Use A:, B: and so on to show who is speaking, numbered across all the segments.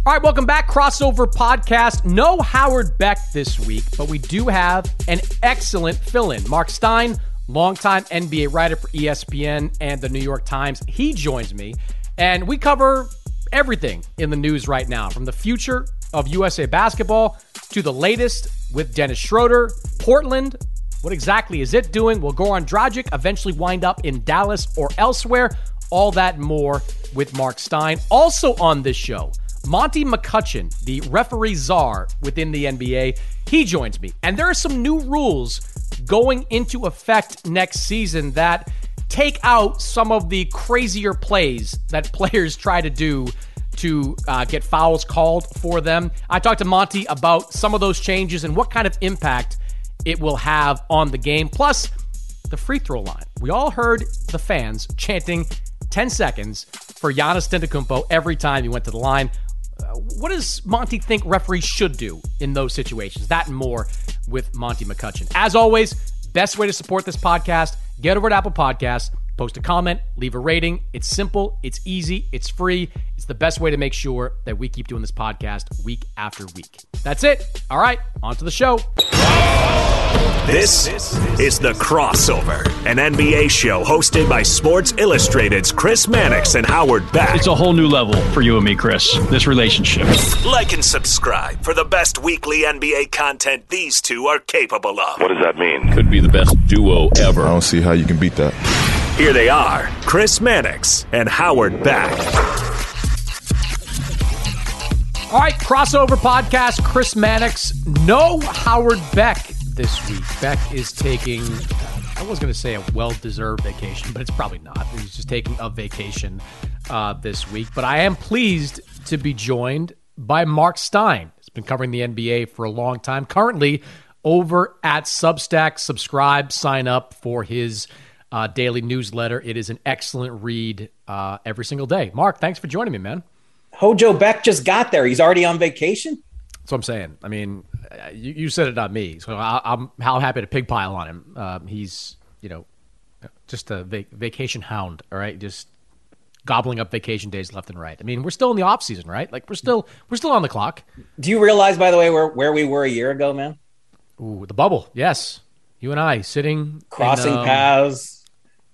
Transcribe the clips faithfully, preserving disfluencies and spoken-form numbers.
A: All right, welcome back. Crossover podcast. No Howard Beck this week, but we do have an excellent fill-in. Mark Stein, longtime N B A writer for E S P N and the New York Times. He joins me, and we cover everything in the news right now, from the future of U S A basketball to the latest with Dennis Schroeder, Portland. What exactly is it doing? Will Goran Dragic eventually wind up in Dallas or elsewhere? All that and more with Mark Stein. Also on this show, Monty McCutchen, the referee czar within the N B A, he joins me. And there are some new rules going into effect next season that take out some of the crazier plays that players try to do to uh, get fouls called for them. I talked to Monty about some of those changes and what kind of impact it will have on the game. Plus, the free throw line. We all heard the fans chanting ten seconds for Giannis Antetokounmpo every time he went to the line. Uh, what does Monty think referees should do in those situations? That and more with Monty McCutchen. As always, best way to support this podcast, get over to Apple Podcasts, post a comment, leave a rating. It's simple, it's easy, it's free. It's the best way to make sure that we keep doing this podcast week after week. That's it. All right, on to the show.
B: This is The Crossover, an N B A show hosted by Sports Illustrated's Chris Mannix and Howard Beck.
C: It's a whole new level for you and me, Chris, this relationship.
B: Like and subscribe for the best weekly N B A content these two are capable of.
D: What does that mean?
C: Could be the best duo ever.
E: I don't see how you can beat that.
B: Here they are, Chris Mannix and Howard Beck.
A: All right, Crossover podcast, Chris Mannix. No Howard Beck this week. Beck is taking, I was going to say a well-deserved vacation, but it's probably not. He's just taking a vacation uh, this week. But I am pleased to be joined by Mark Stein. He's been covering the N B A for a long time. Currently over at Substack. Subscribe, sign up for his uh, daily newsletter. It is an excellent read uh, every single day. Mark, thanks for joining me, man.
F: Hojo Beck just got there. He's already on vacation?
A: That's what I'm saying. I mean, you, you said it, not me. So I, I'm how happy to pig pile on him. Um, he's, you know, just a vac- vacation hound, all right? Just gobbling up vacation days left and right. I mean, we're still in the off season, right? Like we're still we're still on the clock.
F: Do you realize, by the way, where, where we were a year ago, man?
A: Ooh, the bubble. Yes. You and I sitting.
F: Crossing
A: in, um,
F: paths.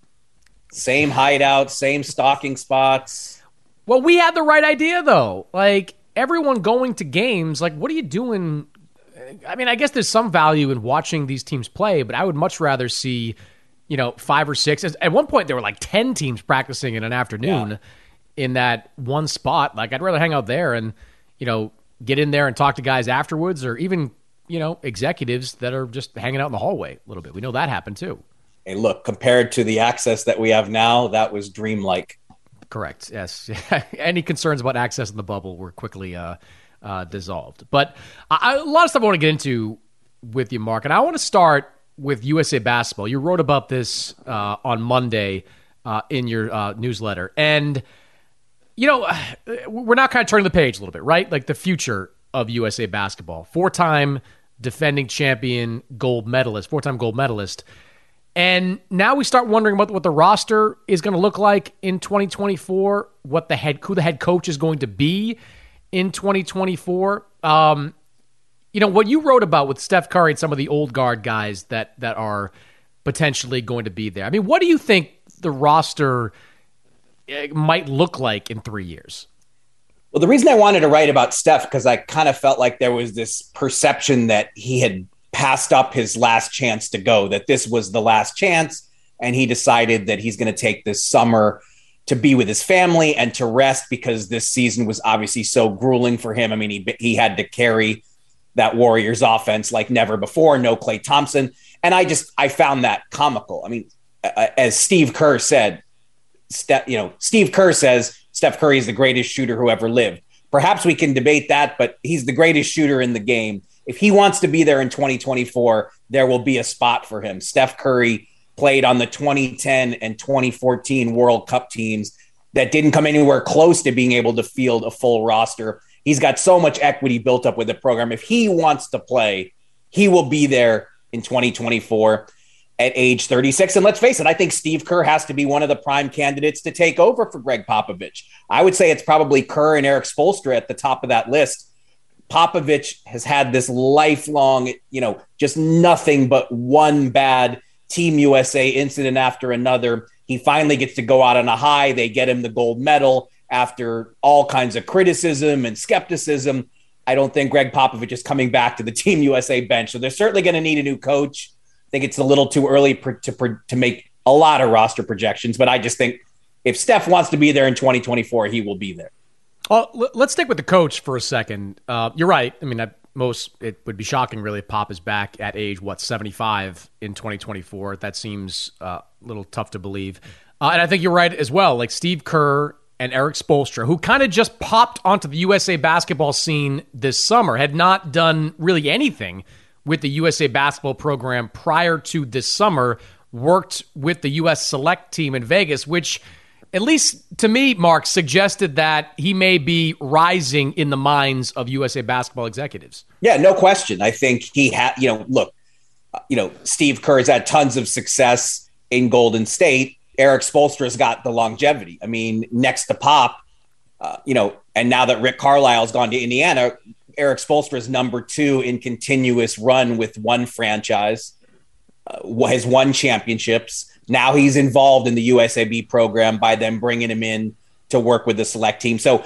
F: Same hideout, same stalking spots.
A: Well, we had the right idea, though. Like, everyone going to games, like, what are you doing? I mean, I guess there's some value in watching these teams play, but I would much rather see, you know, five or six. At one point, there were like ten teams practicing in an afternoon yeah. in that one spot. Like, I'd rather hang out there and, you know, get in there and talk to guys afterwards, or even, you know, executives that are just hanging out in the hallway a little bit. We know that happened, too.
F: Hey, look, compared to the access that we have now, that was dreamlike.
A: Correct. Yes. Any concerns about access in the bubble were quickly uh, uh, dissolved. But I, a lot of stuff I want to get into with you, Mark. And I want to start with U S A Basketball. You wrote about this uh, on Monday uh, in your uh, newsletter. And, you know, we're now kind of turning the page a little bit, right? Like the future of U S A Basketball. Four-time defending champion gold medalist, four-time gold medalist. And now we start wondering about what the roster is going to look like in twenty twenty-four, what the head, who the head coach is going to be in twenty twenty-four. Um, you know, what you wrote about with Steph Curry and some of the old guard guys that that are potentially going to be there. I mean, what do you think the roster might look like in three years?
F: Well, the reason I wanted to write about Steph, because I kind of felt like there was this perception that he had passed up his last chance to go, that this was the last chance, and he decided that he's going to take this summer to be with his family and to rest, because this season was obviously so grueling for him. I mean, he he had to carry that Warriors offense like never before, no Klay Thompson. And I just, I found that comical. I mean, as Steve Kerr said, Steph, you know, Steve Kerr says Steph Curry is the greatest shooter who ever lived. Perhaps we can debate that, but he's the greatest shooter in the game. If he wants to be there in twenty twenty-four, there will be a spot for him. Steph Curry played on the twenty ten and twenty fourteen World Cup teams that didn't come anywhere close to being able to field a full roster. He's got so much equity built up with the program. If he wants to play, he will be there in twenty twenty-four. at age thirty-six. And let's face it, I think Steve Kerr has to be one of the prime candidates to take over for Greg Popovich. I would say it's probably Kerr and Eric Spoelstra at the top of that list. Popovich has had this lifelong, you know, just nothing but one bad Team U S A incident after another. He finally gets to go out on a high. They get him the gold medal after all kinds of criticism and skepticism. I don't think Greg Popovich is coming back to the Team U S A bench. So they're certainly going to need a new coach. I think it's a little too early per, to, per, to make a lot of roster projections, but I just think if Steph wants to be there in twenty twenty-four, he will be there.
A: Well, let's stick with the coach for a second. Uh, you're right. I mean, at most, it would be shocking, really, if Pop is back at age, what, seventy-five in twenty twenty-four. That seems uh, a little tough to believe. Uh, and I think you're right as well. Like Steve Kerr and Eric Spoelstra, who kind of just popped onto the U S A basketball scene this summer, had not done really anything with the U S A basketball program prior to this summer, worked with the U S select team in Vegas, which, at least to me, Mark, suggested that he may be rising in the minds of U S A basketball executives.
F: Yeah, no question. I think he had, you know, look, you know, Steve Kerr has had tons of success in Golden State. Eric Spoelstra's got the longevity. I mean, next to Pop, uh, you know, and now that Rick Carlisle's gone to Indiana, Eric Spoelstra's number two in continuous run with one franchise, uh, has won championships. Now he's involved in the U S A B program by them bringing him in to work with the select team. So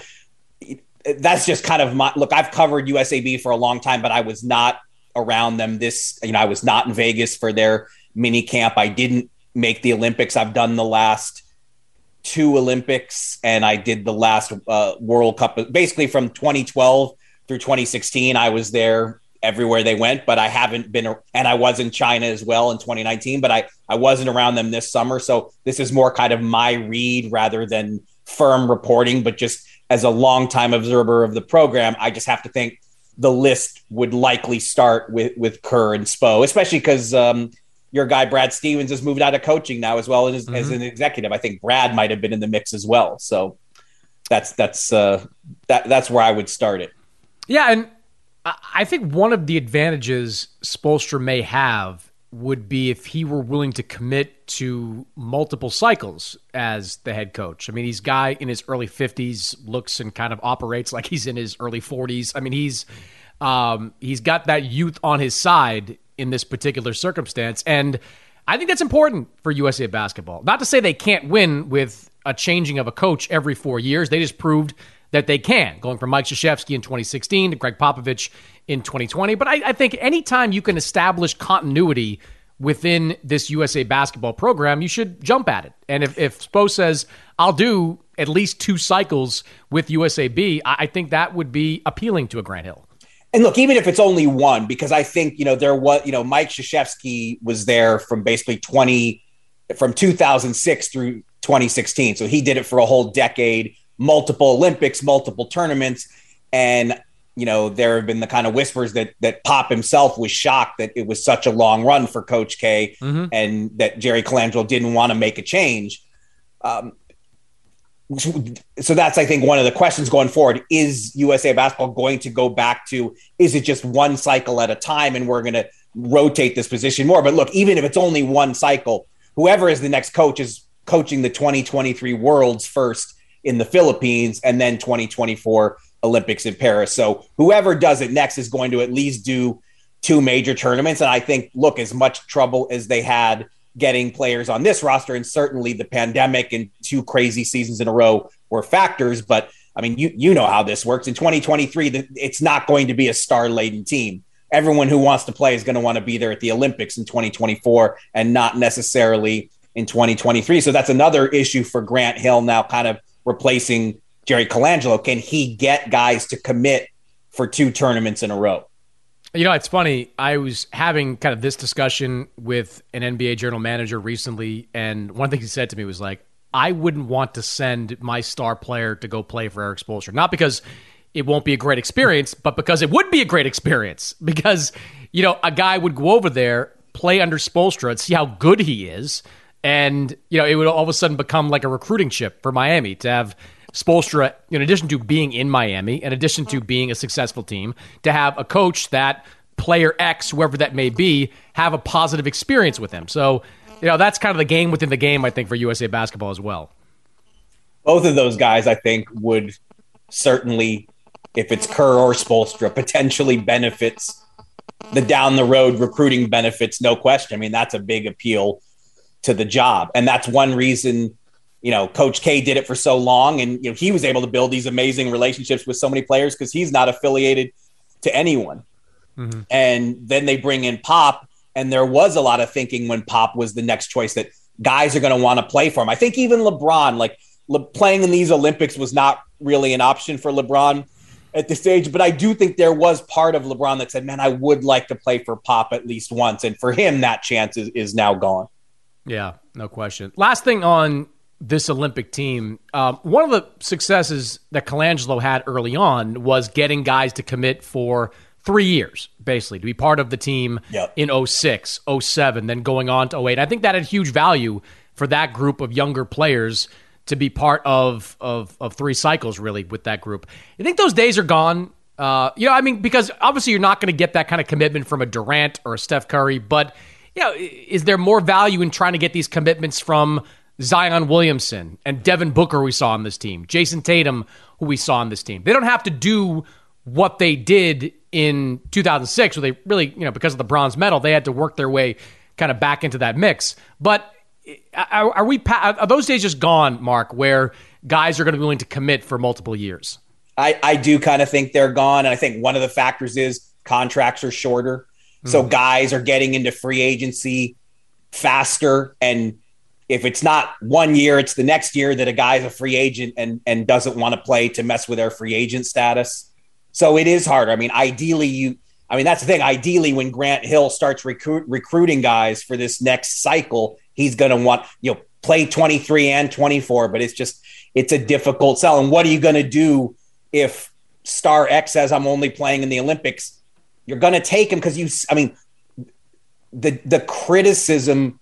F: that's just kind of my look. I've covered U S A B for a long time, but I was not around them this, you know, I was not in Vegas for their mini camp. I didn't make the Olympics. I've done the last two Olympics and I did the last uh, World Cup, basically from twenty twelve through twenty sixteen. I was there everywhere they went, but I haven't been, and I was in China as well in twenty nineteen, but I, I wasn't around them this summer. So this is more kind of my read rather than firm reporting, but just as a longtime observer of the program, I just have to think the list would likely start with, with Kerr and Spo, especially because um, your guy, Brad Stevens, has moved out of coaching now as well as, mm-hmm. as an executive. I think Brad might've been in the mix as well. So that's, that's, uh, that, that's where I would start it.
A: Yeah. And I think one of the advantages Spoelstra may have would be if he were willing to commit to multiple cycles as the head coach. I mean, he's a guy in his early fifties, looks and kind of operates like he's in his early forties. I mean, he's um, he's got that youth on his side in this particular circumstance. And I think that's important for U S A basketball. Not to say they can't win with a changing of a coach every four years. They just proved that they can, going from Mike Krzyzewski in twenty sixteen to Greg Popovich in twenty twenty. But I, I think anytime you can establish continuity within this U S A basketball program, you should jump at it. And if, if Spo says, I'll do at least two cycles with U S A B, I, I think that would be appealing to a Grant Hill.
F: And look, even if it's only one, because I think, you know, there was, you know, Mike Krzyzewski was there from basically twenty, from two thousand six through twenty sixteen. So he did it for a whole decade. Multiple Olympics, multiple tournaments. And, you know, there have been the kind of whispers that that Pop himself was shocked that it was such a long run for Coach K, mm-hmm. and that Jerry Colangelo didn't want to make a change. Um, so that's, I think, one of the questions going forward. Is U S A basketball going to go back to, is it just one cycle at a time and we're going to rotate this position more? But look, even if it's only one cycle, whoever is the next coach is coaching the twenty twenty-three Worlds first in the Philippines, and then twenty twenty-four Olympics in Paris. So whoever does it next is going to at least do two major tournaments. And I think, look, as much trouble as they had getting players on this roster, and certainly the pandemic and two crazy seasons in a row were factors. But I mean, you you know how this works. In twenty twenty-three, it's not going to be a star-laden team. Everyone who wants to play is going to want to be there at the Olympics in twenty twenty-four and not necessarily in twenty twenty-three. So that's another issue for Grant Hill now, kind of replacing Jerry Colangelo. Can he get guys to commit for two tournaments in a row?
A: You know, it's funny. I was having kind of this discussion with an N B A general manager recently, and one thing he said to me was like, I wouldn't want to send my star player to go play for Eric Spoelstra. Not because it won't be a great experience, but because it would be a great experience. Because, you know, a guy would go over there, play under Spoelstra, and see how good he is. And, you know, it would all of a sudden become like a recruiting chip for Miami to have Spoelstra, in addition to being in Miami, in addition to being a successful team, to have a coach that player X, whoever that may be, have a positive experience with him. So, you know, that's kind of the game within the game, I think, for U S A Basketball as well.
F: Both of those guys, I think, would certainly, if it's Kerr or Spoelstra, potentially benefits the down the road recruiting benefits, no question. I mean, that's a big appeal to the job. And that's one reason, you know, Coach K did it for so long. And, you know, he was able to build these amazing relationships with so many players because he's not affiliated to anyone. Mm-hmm. And then they bring in Pop. And there was a lot of thinking when Pop was the next choice that guys are going to want to play for him. I think even LeBron, like Le- playing in these Olympics was not really an option for LeBron at this age. But I do think there was part of LeBron that said, man, I would like to play for Pop at least once. And for him, that chance is, is now gone.
A: Yeah, no question. Last thing on this Olympic team, um, one of the successes that Colangelo had early on was getting guys to commit for three years, basically, to be part of the team yep. in oh six, oh seven, then going on to oh eight. I think that had huge value for that group of younger players to be part of of, of three cycles, really, with that group. I think those days are gone. Uh, you know, I mean, because obviously you're not going to get that kind of commitment from a Durant or a Steph Curry, but, you know, is there more value in trying to get these commitments from Zion Williamson and Devin Booker, who we saw on this team, Jason Tatum, who we saw on this team? They don't have to do what they did in two thousand six, where they really, you know, because of the bronze medal, they had to work their way kind of back into that mix. But are, are we are those days just gone, Mark, where guys are going to be willing to commit for multiple years?
F: I, I do kind of think they're gone. And I think one of the factors is contracts are shorter. Mm-hmm. So guys are getting into free agency faster. And if it's not one year, it's the next year that a guy's a free agent and, and doesn't want to play to mess with their free agent status. So it is harder. I mean, ideally, you, I mean, that's the thing. Ideally, when Grant Hill starts recruit, recruiting guys for this next cycle, he's going to want, you know, play twenty-three and twenty-four, but it's just, it's a difficult sell. And what are you going to do if Star X says, I'm only playing in the Olympics? You're going to take him because you, I mean, the, the criticism,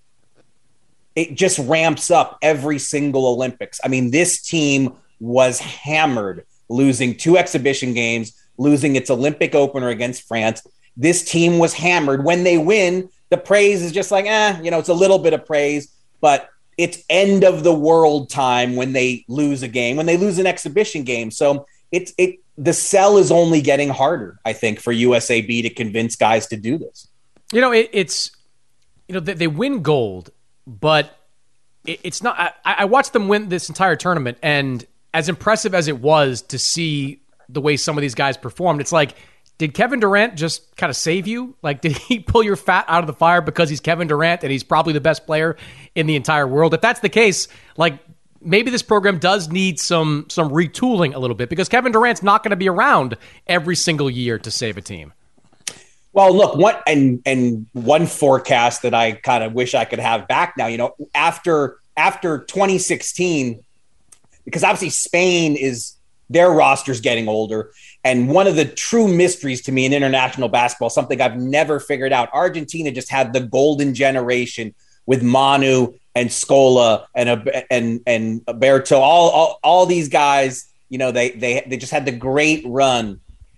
F: it just ramps up every single Olympics. I mean, this team was hammered, losing two exhibition games, losing its Olympic opener against France. This team was hammered. When they win, the praise is just like, eh, you know, it's a little bit of praise, but it's end of the world time when they lose a game, when they lose an exhibition game. So it's, it, the sell is only getting harder, I think, for U S A B to convince guys to do this.
A: You know, it, it's, you know, they, they win gold, but it, it's not, I, I watched them win this entire tournament, and as impressive as it was to see the way some of these guys performed, it's like, did Kevin Durant just kind of save you? Like, did he pull your fat out of the fire because he's Kevin Durant and he's probably the best player in the entire world? If that's the case, like, maybe this program does need some some retooling a little bit, because Kevin Durant's not going to be around every single year to save a team.
F: Well, look, what and and one forecast that I kind of wish I could have back now, you know, after after twenty sixteen, because obviously Spain is, their roster's getting older. And one of the true mysteries to me in international basketball, something I've never figured out, Argentina just had the golden generation with Manu and Scola and and and Berto, all, all all these guys. You know, they they they just had the great run,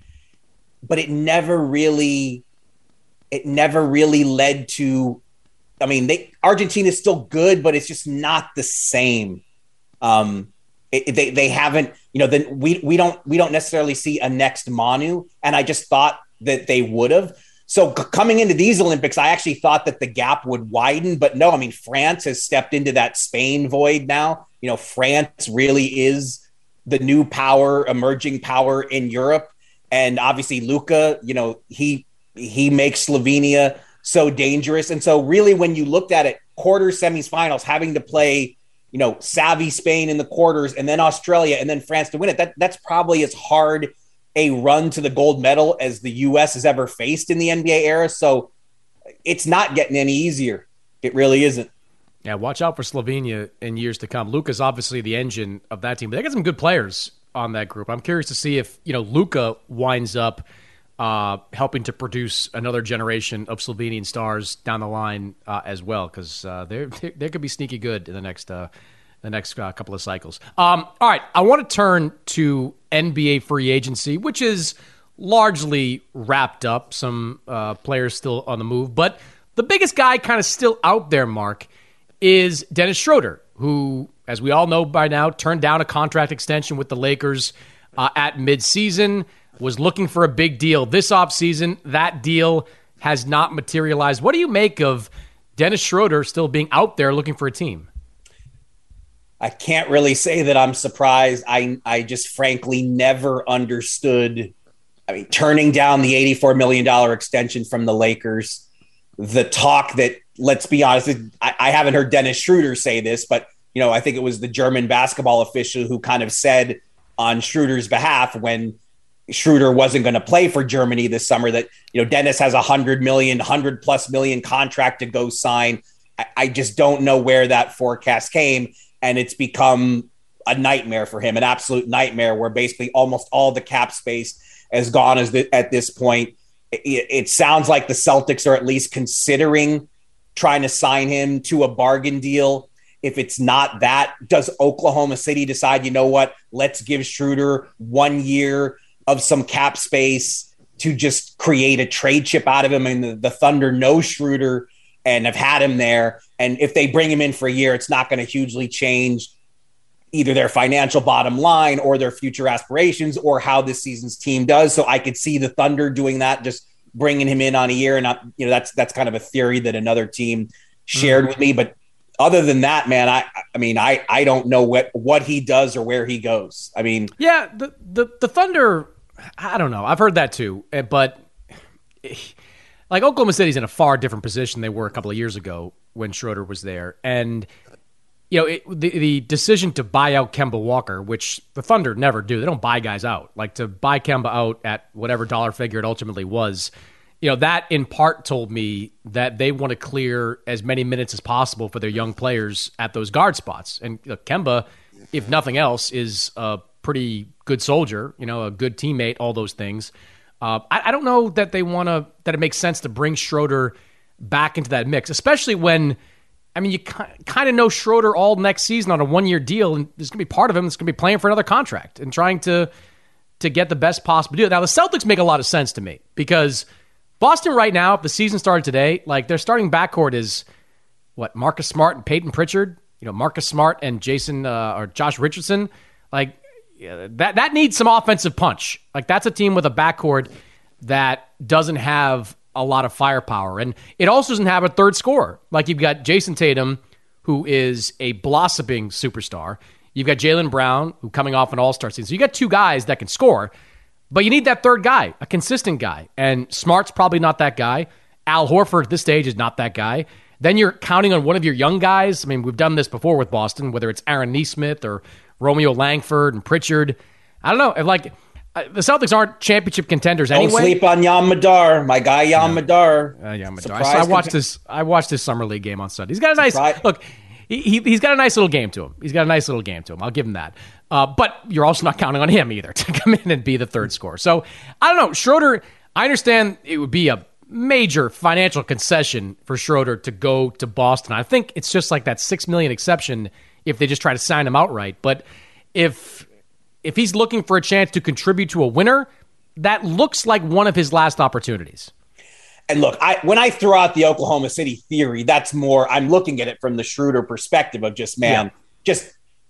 F: but it never really, it never really led to. I mean, they Argentina is still good, but it's just not the same. Um, it, they they haven't, you know, then we we don't we don't necessarily see a next Manu, and I just thought that they would have. So c- coming into these Olympics, I actually thought that the gap would widen, but no, I mean, France has stepped into that Spain void now. You know, France really is the new power, emerging power in Europe. And obviously Luka, you know, he, he makes Slovenia so dangerous. And so really, when you looked at it, quarters, semis, finals, having to play, you know, savvy Spain in the quarters, and then Australia, and then France to win it, that that's probably as hard a run to the gold medal as the U S has ever faced in the N B A era. So it's not getting any easier. It really isn't.
A: Yeah, watch out for Slovenia in years to come. Luka's obviously the engine of that team, but they got some good players on that group. I'm curious to see if, you know, Luka winds up uh, helping to produce another generation of Slovenian stars down the line uh, as well, because uh, they they could be sneaky good in the next uh, the next uh, couple of cycles. Um, all right, I want to turn to N B A free agency, which is largely wrapped up. Some uh, players still on the move. But the biggest guy kind of still out there, Mark, is Dennis Schroeder, who, as we all know by now, turned down a contract extension with the Lakers uh, at midseason, was looking for a big deal this offseason. That deal has not materialized. What do you make of Dennis Schroeder still being out there looking for a team?
F: I can't really say that I'm surprised. I I just frankly never understood. I mean, turning down the eighty-four million dollars extension from the Lakers, the talk that, let's be honest, I, I haven't heard Dennis Schroeder say this, but, you know, I think it was the German basketball official who kind of said on Schroeder's behalf when Schroeder wasn't going to play for Germany this summer that, you know, Dennis has a hundred million, hundred plus million contract to go sign. I, I just don't know where that forecast came. And it's become a nightmare for him, an absolute nightmare where basically almost all the cap space has gone as the, at this point. It, it sounds like the Celtics are at least considering trying to sign him to a bargain deal. If it's not that, does Oklahoma City decide, you know what, let's give Schroeder one year of some cap space to just create a trade chip out of him? And the, the Thunder know Schroeder and have had him there. And if they bring him in for a year, it's not going to hugely change either their financial bottom line or their future aspirations or how this season's team does. So I could see the Thunder doing that, just bringing him in on a year. And not, you know, that's, that's kind of a theory that another team shared mm-hmm. with me. But other than that, man, I, I mean, I, I don't know what, what he does or where he goes. I mean,
A: yeah, the, the, the Thunder, I don't know. I've heard that too, but like Oklahoma City's in a far different position they were a couple of years ago when Schroeder was there. And, you know, it, the, the decision to buy out Kemba Walker, which the Thunder never do. They don't buy guys out. Like to buy Kemba out at whatever dollar figure it ultimately was, you know, that in part told me that they want to clear as many minutes as possible for their young players at those guard spots. And you know, Kemba, if nothing else, is a pretty good soldier, you know, a good teammate, all those things. Uh, I, I don't know that they want to, that it makes sense to bring Schroeder back into that mix, especially when, I mean, you kind of know Schroeder all next season on a one-year deal, and there's going to be part of him that's going to be playing for another contract and trying to to get the best possible deal. Now, the Celtics make a lot of sense to me because Boston right now, if the season started today, like their starting backcourt is, what, Marcus Smart and Peyton Pritchard? You know, Marcus Smart and Jason uh, or Josh Richardson? Like, yeah, that that needs some offensive punch. Like, that's a team with a backcourt that doesn't have a lot of firepower. And it also doesn't have a third scorer. Like, you've got Jason Tatum, who is a blossoming superstar. You've got Jaylen Brown, who coming off an all-star season. So you got two guys that can score, but you need that third guy, a consistent guy. And Smart's probably not that guy. Al Horford at this stage is not that guy. Then you're counting on one of your young guys. I mean, we've done this before with Boston, whether it's Aaron Nesmith or Romeo Langford and Pritchard. I don't know. Like, the Celtics aren't championship contenders anyway.
F: Don't sleep on Yam Madar, my guy Yam yeah. Madar.
A: Uh, Yam Madar. I, I watched this. I watched his summer league game on Sunday. He's got a nice Surprise. look. He, he he's got a nice little game to him. He's got a nice little game to him. I'll give him that. Uh, but you're also not counting on him either to come in and be the third scorer. So I don't know. Schroeder. I understand it would be a major financial concession for Schroeder to go to Boston. I think it's just like that six million exception if they just try to sign him outright. But if if he's looking for a chance to contribute to a winner, that looks like one of his last opportunities.
F: And look, I when I throw out the Oklahoma City theory, that's more, I'm looking at it from the Schroeder perspective of just, man, yeah. just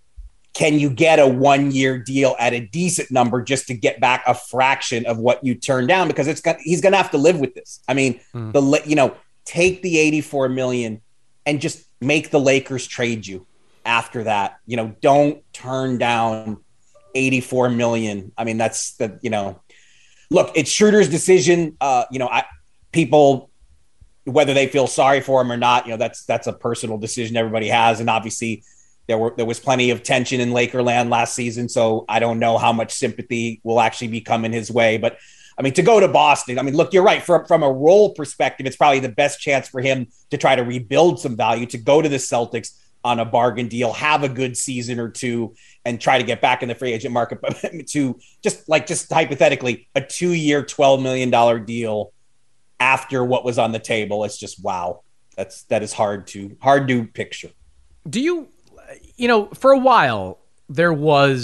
F: can you get a one-year deal at a decent number just to get back a fraction of what you turned down? Because it's got, he's going to have to live with this. I mean, mm. the you know, take the eighty-four million dollars and just make the Lakers trade you after that. You know, don't turn down eighty-four million dollars. I mean, that's the, you know, look, it's Schroeder's decision. Uh, you know, I, people, whether they feel sorry for him or not, you know, that's, that's a personal decision everybody has. And obviously there were, there was plenty of tension in Lakerland last season. So I don't know how much sympathy will actually be coming his way, but I mean, to go to Boston, I mean, look, you're right. From, from a role perspective, it's probably the best chance for him to try to rebuild some value, to go to the Celtics on a bargain deal, have a good season or two, and try to get back in the free agent market. But to just like, just hypothetically, a two-year, twelve million dollars deal after what was on the table, it's just, wow. That's, that is hard to, hard to picture.
A: Do you, you know, for a while, there was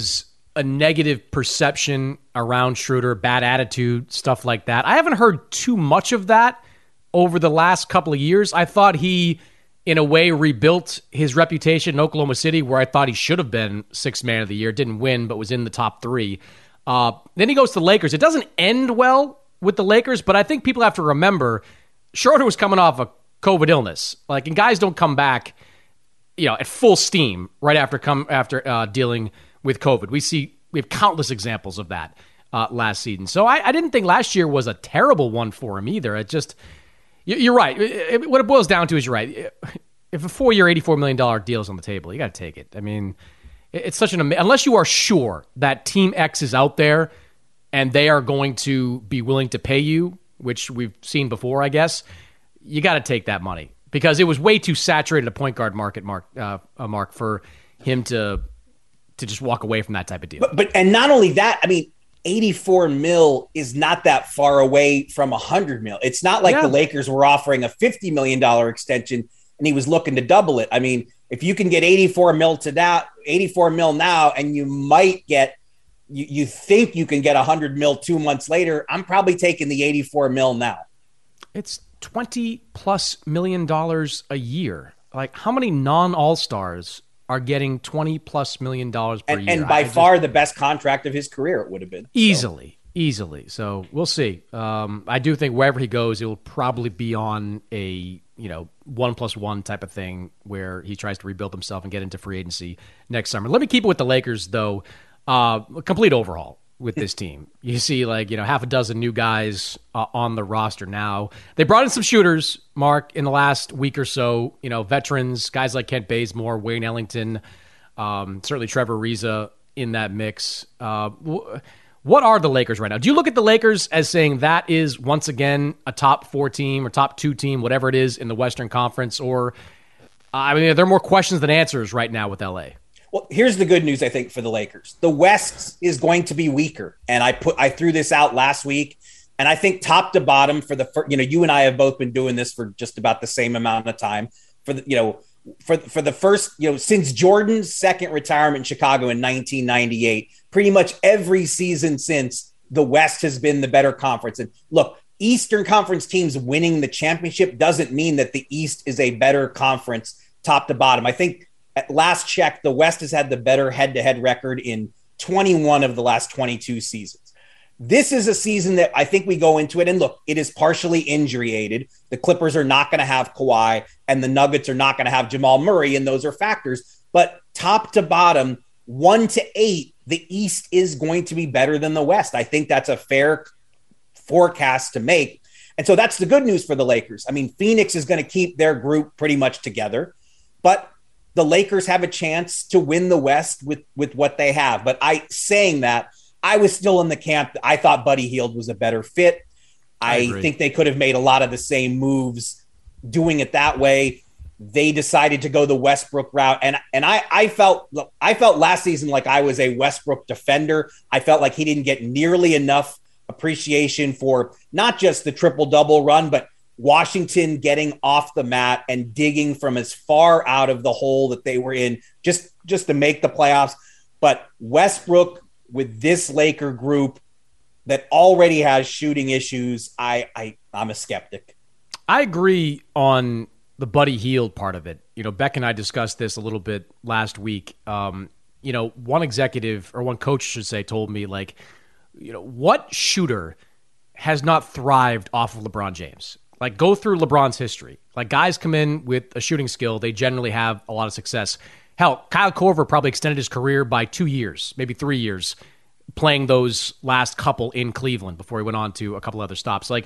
A: a negative perception around Schroeder, bad attitude, stuff like that. I haven't heard too much of that over the last couple of years. I thought he, in a way, rebuilt his reputation in Oklahoma City, where I thought he should have been sixth man of the year. Didn't win, but was in the top three. Uh, then he goes to the Lakers. It doesn't end well with the Lakers, but I think people have to remember Schroeder was coming off a COVID illness. Like, and guys don't come back, you know, at full steam right after come after uh, dealing with COVID. We see we have countless examples of that uh, last season. So I, I didn't think last year was a terrible one for him either. It just, you're right. It, it, what it boils down to is you're right. If a four-year, eighty-four million dollars deal is on the table, you got to take it. I mean, it's such an, unless you are sure that Team X is out there and they are going to be willing to pay you, which we've seen before, I guess, you got to take that money because it was way too saturated a point guard market, Mark, uh, uh, Mark, for him to to just walk away from that type of deal.
F: But, but and not only that, I mean, eighty-four mil is not that far away from one hundred mil. It's not like yeah. the Lakers were offering a fifty million dollars extension and he was looking to double it. I mean, if you can get eighty-four mil to now, eighty-four mil now, and you might get, you, you think you can get one hundred mil two months later, I'm probably taking the eighty-four mil now.
A: It's twenty plus million dollars a year. Like, how many non-all-stars are getting twenty plus million dollars per
F: and,
A: year?
F: And by
A: I
F: far
A: just,
F: the best contract of his career, it would have been.
A: Easily, so. easily. So we'll see. Um, I do think wherever he goes, it will probably be on a, you know, one plus one type of thing where he tries to rebuild himself and get into free agency next summer. Let me keep it with the Lakers, though. Uh, a complete overhaul with this team. You see, like, you know, half a dozen new guys uh, on the roster now. They brought in some shooters, Mark, in the last week or so. You know, veterans, guys like Kent Bazemore, Wayne Ellington, um, certainly Trevor Ariza in that mix. Uh, w- what are the Lakers right now? Do you look at the Lakers as saying that is, once again, a top four team or top two team, whatever it is, in the Western Conference? Or, uh, I mean, there are more questions than answers right now with L A.
F: Well, here's the good news, I think, for the Lakers. The West is going to be weaker. And I put I threw this out last week. And I think top to bottom for the first, you know, you and I have both been doing this for just about the same amount of time. For the, you know, for for the first, you know, since Jordan's second retirement in Chicago in nineteen ninety-eight, pretty much every season since, the West has been the better conference. And look, Eastern Conference teams winning the championship doesn't mean that the East is a better conference top to bottom. I think at last check, the West has had the better head-to-head record in twenty-one of the last twenty-two seasons. This is a season that I think we go into it, and look, it is partially injury-aided. The Clippers are not going to have Kawhi, and the Nuggets are not going to have Jamal Murray, and those are factors. But top to bottom, one to eight, the East is going to be better than the West. I think that's a fair forecast to make. And so that's the good news for the Lakers. I mean, Phoenix is going to keep their group pretty much together, but the Lakers have a chance to win the West with, with what they have. But I saying that, I was still in the camp. I thought Buddy Hield was a better fit. I, I think they could have made a lot of the same moves doing it that way. They decided to go the Westbrook route. And, and I, I felt, I felt last season like I was a Westbrook defender. I felt like he didn't get nearly enough appreciation for not just the triple double run, but Washington getting off the mat and digging from as far out of the hole that they were in just, just to make the playoffs. But Westbrook with this Laker group that already has shooting issues, I, I, I'm a skeptic.
A: I agree on the Buddy Hield part of it. You know, Beck and I discussed this a little bit last week. Um, you know, one executive or one coach should say told me, like, you know, what shooter has not thrived off of LeBron James? Like, go through LeBron's history. Like, guys come in with a shooting skill, they generally have a lot of success. Hell, Kyle Korver probably extended his career by two years, maybe three years, playing those last couple in Cleveland before he went on to a couple other stops. Like,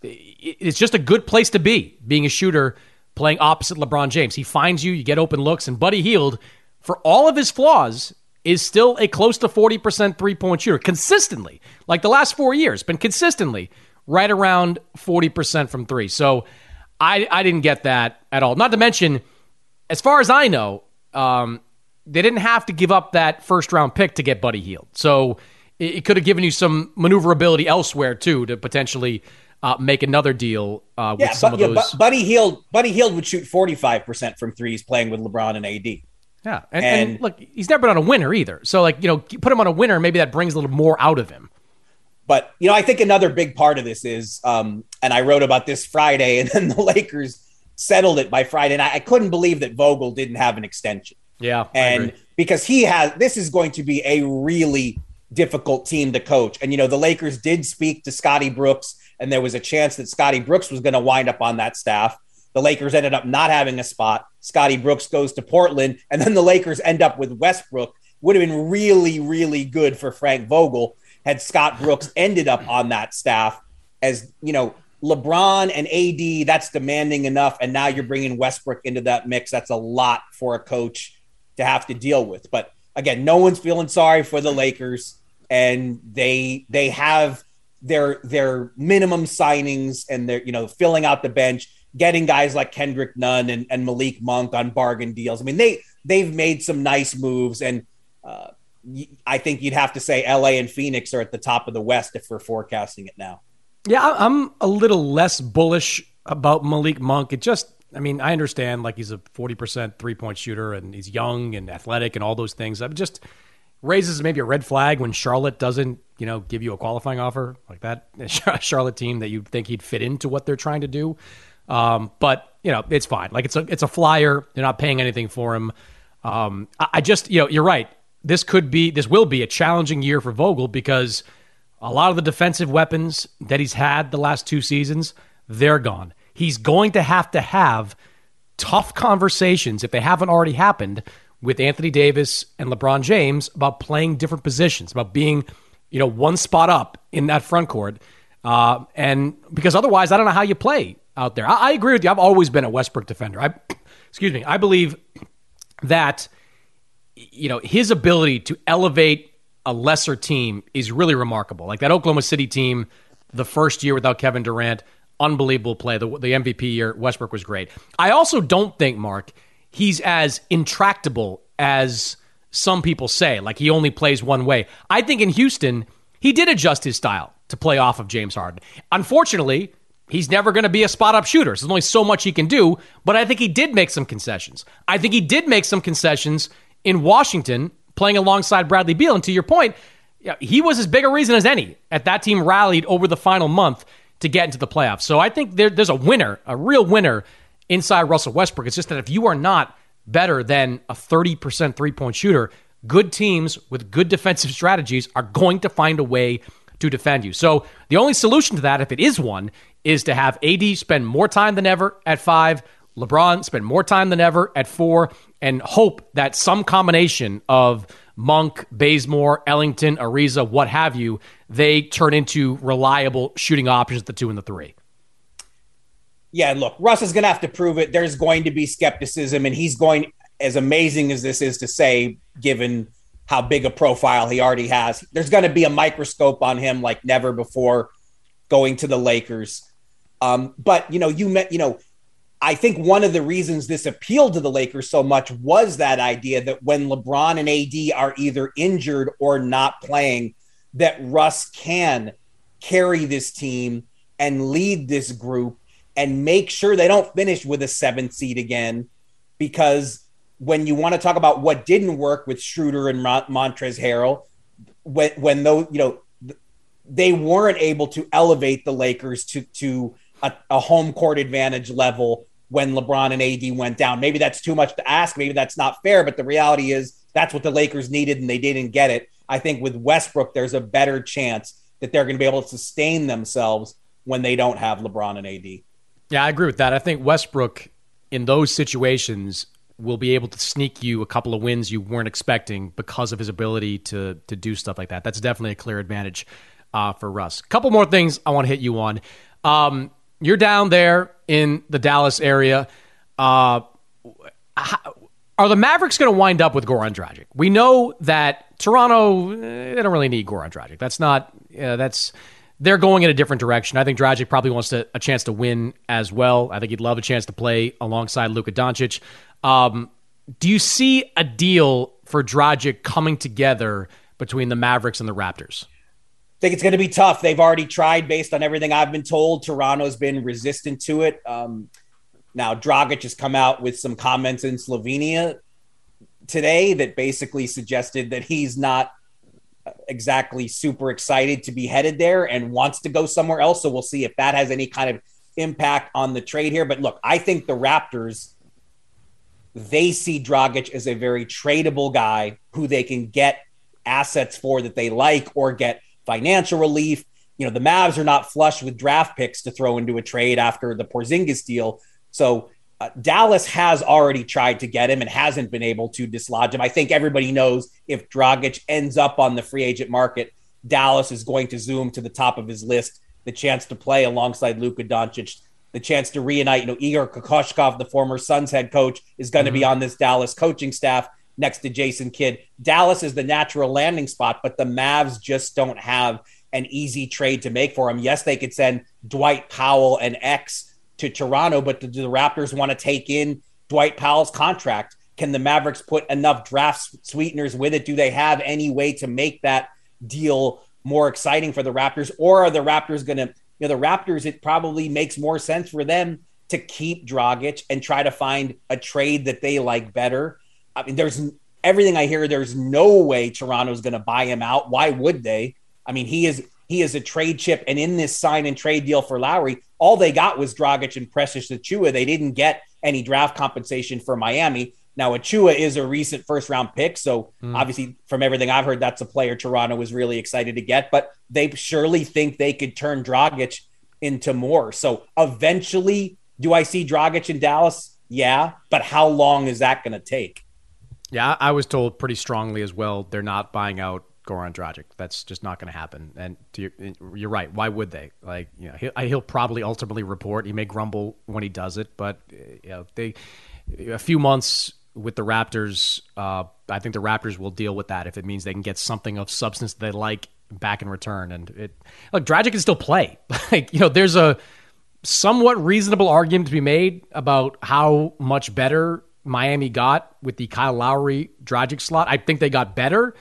A: it's just a good place to be, being a shooter, playing opposite LeBron James. He finds you, you get open looks, and Buddy Hield, for all of his flaws, is still a close to forty percent three-point shooter, consistently. Like the last four years, been consistently right around forty percent from three. So I, I didn't get that at all. Not to mention, as far as I know, um, they didn't have to give up that first-round pick to get Buddy Hield. So it, it could have given you some maneuverability elsewhere, too, to potentially uh, make another deal uh, with
F: yeah,
A: some
F: but,
A: of
F: yeah,
A: those.
F: Buddy Hield, Buddy Hield would shoot forty-five percent from threes playing with LeBron and A D.
A: Yeah, and, and, and look, he's never been on a winner either. So, like, you know, put him on a winner, maybe that brings a little more out of him.
F: But, you know, I think another big part of this is, um, and I wrote about this Friday, and then the Lakers settled it by Friday. And I, I couldn't believe that Vogel didn't have an extension.
A: Yeah.
F: And because he has, this is going to be a really difficult team to coach. And, you know, the Lakers did speak to Scotty Brooks, and there was a chance that Scotty Brooks was going to wind up on that staff. The Lakers ended up not having a spot. Scotty Brooks goes to Portland, and then the Lakers end up with Westbrook. Would have been really, really good for Frank Vogel had Scott Brooks ended up on that staff. As, you know, LeBron and A D, that's demanding enough, and now you're bringing Westbrook into that mix. That's a lot for a coach to have to deal with. But, again, no one's feeling sorry for the Lakers, and they they have their their minimum signings, and they're, you know, filling out the bench, getting guys like Kendrick Nunn and, and Malik Monk on bargain deals. I mean, they, they've made some nice moves, and uh, I think you'd have to say L A and Phoenix are at the top of the West if we're forecasting it now.
A: Yeah, I'm a little less bullish about Malik Monk. It just, I mean, I understand, like, he's a forty percent three-point shooter, and he's young and athletic and all those things. It just raises maybe a red flag when Charlotte doesn't, you know, give you a qualifying offer like that. Charlotte team that you'd think he'd fit into what they're trying to do. Um, but, you know, it's fine. Like, it's a it's a flyer. They're not paying anything for him. Um, I, I just, you know, you're right. This could be, this will be a challenging year for Vogel because a lot of the defensive weapons that he's had the last two seasons, they're gone. He's going to have to have tough conversations, if they haven't already happened, with Anthony Davis and LeBron James about playing different positions, about being, you know, one spot up in that front court. Uh, and because otherwise, I don't know how you play out there. I, I agree with you. I've always been a Westbrook defender. I, excuse me. I believe that, you know, his ability to elevate a lesser team is really remarkable. Like that Oklahoma City team, the first year without Kevin Durant, unbelievable play. The, the M V P year, Westbrook was great. I also don't think, Mark, he's as intractable as some people say. Like he only plays one way. I think in Houston, he did adjust his style to play off of James Harden. Unfortunately, he's never going to be a spot-up shooter. So there's only so much he can do, but I think he did make some concessions. I think he did make some concessions in Washington, playing alongside Bradley Beal. And to your point, he was as big a reason as any at that team rallied over the final month to get into the playoffs. So I think there, there's a winner, a real winner inside Russell Westbrook. It's just that if you are not better than a thirty percent three-point shooter, good teams with good defensive strategies are going to find a way to defend you. So the only solution to that, if it is one, is to have A D spend more time than ever at five, LeBron spend more time than ever at four, and hope that some combination of Monk, Bazemore, Ellington, Ariza, what have you, they turn into reliable shooting options at the two and the three.
F: Yeah, look, Russ is going to have to prove it. There's going to be skepticism, and he's going, as amazing as this is to say, given how big a profile he already has, there's going to be a microscope on him like never before going to the Lakers. Um, but, you know, you met, you know, I think one of the reasons this appealed to the Lakers so much was that idea that when LeBron and A D are either injured or not playing, that Russ can carry this team and lead this group and make sure they don't finish with a seventh seed again. Because when you want to talk about what didn't work with Schroeder and Montrezl Harrell, when, when those, you know, they weren't able to elevate the Lakers to, to a, a home court advantage level when LeBron and A D went down. Maybe that's too much to ask. Maybe that's not fair, but the reality is that's what the Lakers needed and they didn't get it. I think with Westbrook, there's a better chance that they're going to be able to sustain themselves when they don't have LeBron and A D.
A: Yeah, I agree with that. I think Westbrook in those situations will be able to sneak you a couple of wins you weren't expecting because of his ability to to do stuff like that. That's definitely a clear advantage uh, for Russ. A couple more things I want to hit you on. Um, you're down there in the Dallas area. Uh, how, are the Mavericks going to wind up with Goran Dragic? We know that Toronto, eh, they don't really need Goran Dragic. That's not, uh, that's, they're going in a different direction. I think Dragic probably wants to, a chance to win as well. I think he'd love a chance to play alongside Luka Doncic. Um, do you see a deal for Dragic coming together between the Mavericks and the Raptors?
F: I think it's going to be tough. They've already tried based on everything I've been told. Toronto's been resistant to it. Um, now, Dragic has come out with some comments in Slovenia today that basically suggested that he's not exactly super excited to be headed there and wants to go somewhere else. So we'll see if that has any kind of impact on the trade here. But look, I think the Raptors, they see Dragic as a very tradable guy who they can get assets for that they like or get financial relief. You know, the Mavs are not flush with draft picks to throw into a trade after the Porzingis deal. So uh, Dallas has already tried to get him and hasn't been able to dislodge him. I think everybody knows if Dragic ends up on the free agent market, Dallas is going to zoom to the top of his list, the chance to play alongside Luka Doncic, the chance to reunite. You know, Igor Kokoshkov, the former Suns head coach, is going to mm-hmm. be on this Dallas coaching staff next to Jason Kidd. Dallas is the natural landing spot, but the Mavs just don't have an easy trade to make for him. Yes, they could send Dwight Powell and X to Toronto, but do the Raptors want to take in Dwight Powell's contract? Can the Mavericks put enough draft sweeteners with it? Do they have any way to make that deal more exciting for the Raptors? Or are the Raptors going to, you know, the Raptors, it probably makes more sense for them to keep Dragic and try to find a trade that they like better. I mean, there's everything I hear, there's no way Toronto's going to buy him out. Why would they? I mean, he is he is a trade chip, and in this sign and trade deal for Lowry, all they got was Dragic and Precious Achiuwa. They didn't get any draft compensation for Miami. Now, Achiuwa is a recent first-round pick, so mm. obviously, from everything I've heard, that's a player Toronto was really excited to get, but they surely think they could turn Dragic into more. So eventually, do I see Dragic in Dallas? Yeah, but how long is that going to take?
A: Yeah, I was told pretty strongly as well, they're not buying out Goran Dragic. That's just not going to happen. And to your, you're right. Why would they? Like, you know, he'll, he'll probably ultimately report. He may grumble when he does it, but you know, they a few months with the Raptors. Uh, I think the Raptors will deal with that if it means they can get something of substance they like back in return. And it, look, Dragic can still play. Like, you know, there's a somewhat reasonable argument to be made about how much better Miami got with the Kyle Lowry Dragic slot. I think they got better.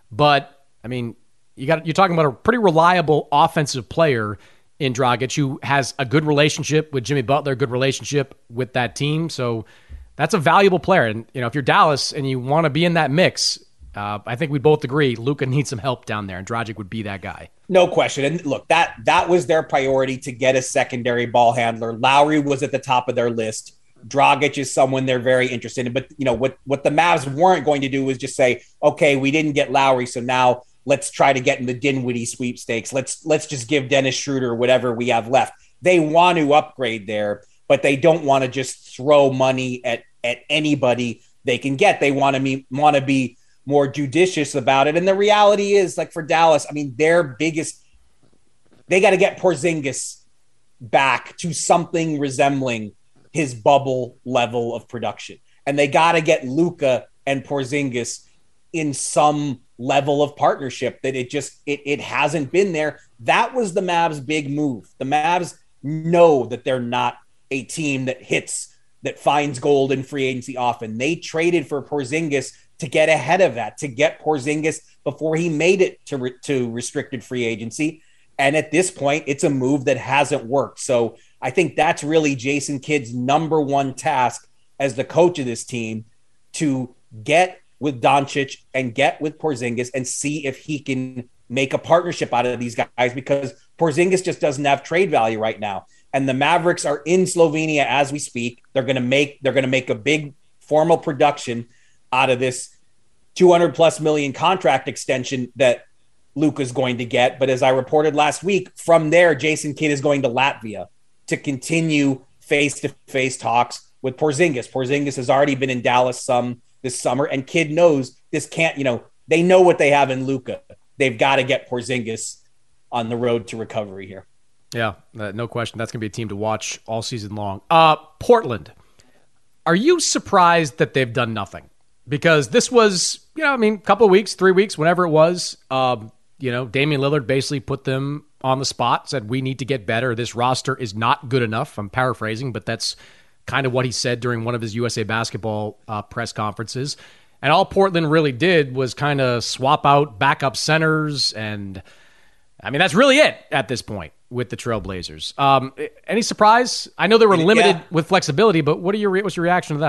A: But I mean, you got you're talking about a pretty reliable offensive player in Dragic who has a good relationship with Jimmy Butler, a good relationship with that team. So that's a valuable player. And you know, if you're Dallas and you want to be in that mix, uh, I think we both agree Luka needs some help down there, and Dragic would be that guy.
F: No question. And look, that that was their priority, to get a secondary ball handler. Lowry was at the top of their list. Dragic is someone they're very interested in. But, you know, what, what the Mavs weren't going to do was just say, okay, we didn't get Lowry, so now let's try to get in the Dinwiddie sweepstakes. Let's let's just give Dennis Schroeder whatever we have left. They want to upgrade there, but they don't want to just throw money at, at anybody they can get. They want to be, want to be more judicious about it. And the reality is, like for Dallas, I mean, their biggest – they got to get Porzingis back to something resembling his bubble level of production. And they got to get Luka and Porzingis in some level of partnership that it just, it, it hasn't been there. That was the Mavs' big move. The Mavs know that they're not a team that hits, that finds gold in free agency often. They traded for Porzingis to get ahead of that, to get Porzingis before he made it to, re, to restricted free agency. And at this point, it's a move that hasn't worked. So I think that's really Jason Kidd's number one task as the coach of this team, to get with Doncic and get with Porzingis and see if he can make a partnership out of these guys, because Porzingis just doesn't have trade value right now. And the Mavericks are in Slovenia as we speak. They're going to make, they're going to make a big formal production out of this two hundred plus million contract extension that Luka's going to get. But as I reported last week, from there, Jason Kidd is going to Latvia to continue face-to-face talks with Porzingis. Porzingis has already been in Dallas some this summer, and Kidd knows this can't, you know, they know what they have in Luka. They've got to get Porzingis on the road to recovery here.
A: Yeah, uh, no question. That's going to be a team to watch all season long. Uh, Portland, are you surprised that they've done nothing? Because this was, you know, I mean, a couple of weeks, three weeks, whenever it was, um, you know, Damian Lillard basically put them on the spot, said, we need to get better. This roster is not good enough. I'm paraphrasing, but that's kind of what he said during one of his U S A Basketball uh, press conferences. And all Portland really did was kind of swap out backup centers. And, I mean, that's really it at this point with the Trailblazers. Um, any surprise? I know they were limited yeah. with flexibility, but what are your what's your reaction to that?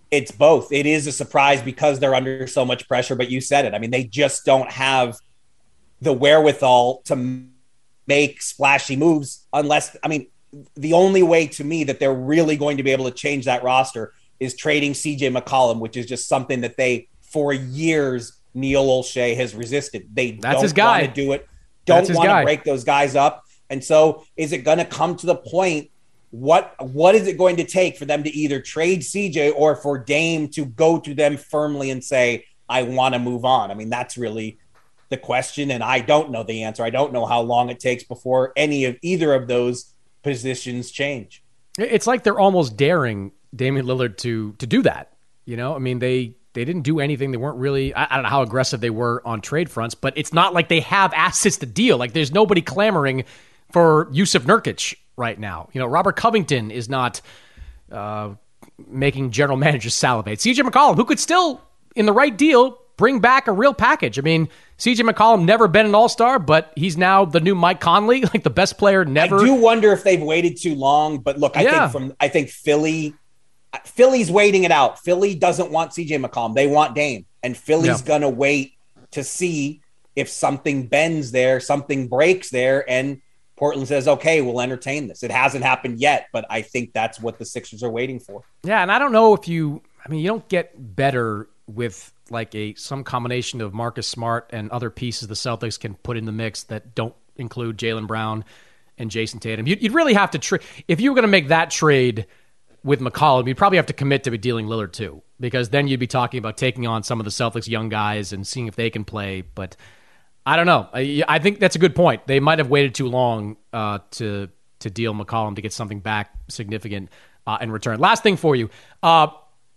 F: It's both. It is a surprise because they're under so much pressure, but you said it. I mean, they just don't have the wherewithal to make splashy moves unless, I mean, the only way to me that they're really going to be able to change that roster is trading C J McCollum, which is just something that they, for years, Neil Olshey has resisted. They
A: That's
F: don't
A: his guy.
F: want to do it, don't want
A: guy.
F: to break those guys up. And so is it going to come to the point, what what is it going to take for them to either trade C J or for Dame to go to them firmly and say, I want to move on? I mean, that's really the question, and I don't know the answer. I don't know how long it takes before any of either of those positions change.
A: It's like they're almost daring Damian Lillard to to do that. You know, I mean, they they didn't do anything. They weren't really, I, I don't know how aggressive they were on trade fronts, but it's not like they have assets to deal. Like, there's nobody clamoring for Yusuf Nurkic right now. You know, Robert Covington is not uh, making general managers salivate. C J McCollum, who could still, in the right deal, bring back a real package. I mean, C J McCollum never been an all-star, but he's now the new Mike Conley, like the best player never.
F: I do wonder if they've waited too long, but look, I
A: yeah.
F: think from I think Philly, Philly's waiting it out. Philly doesn't want C J McCollum. They want Dame, and Philly's
A: yeah.
F: going to wait to see if something bends there, something breaks there, and Portland says, okay, we'll entertain this. It hasn't happened yet, but I think that's what the Sixers are waiting for.
A: Yeah, and I don't know if you, I mean, you don't get better with like a some combination of Marcus Smart and other pieces the Celtics can put in the mix that don't include Jaylen Brown and Jason Tatum. You'd, you'd really have to trade, if you were going to make that trade with McCollum, you'd probably have to commit to be dealing Lillard too, because then you'd be talking about taking on some of the Celtics young guys and seeing if they can play. But I don't know. I, I think that's a good point. They might have waited too long uh, to to deal McCollum to get something back significant uh, in return. Last thing for you. Uh,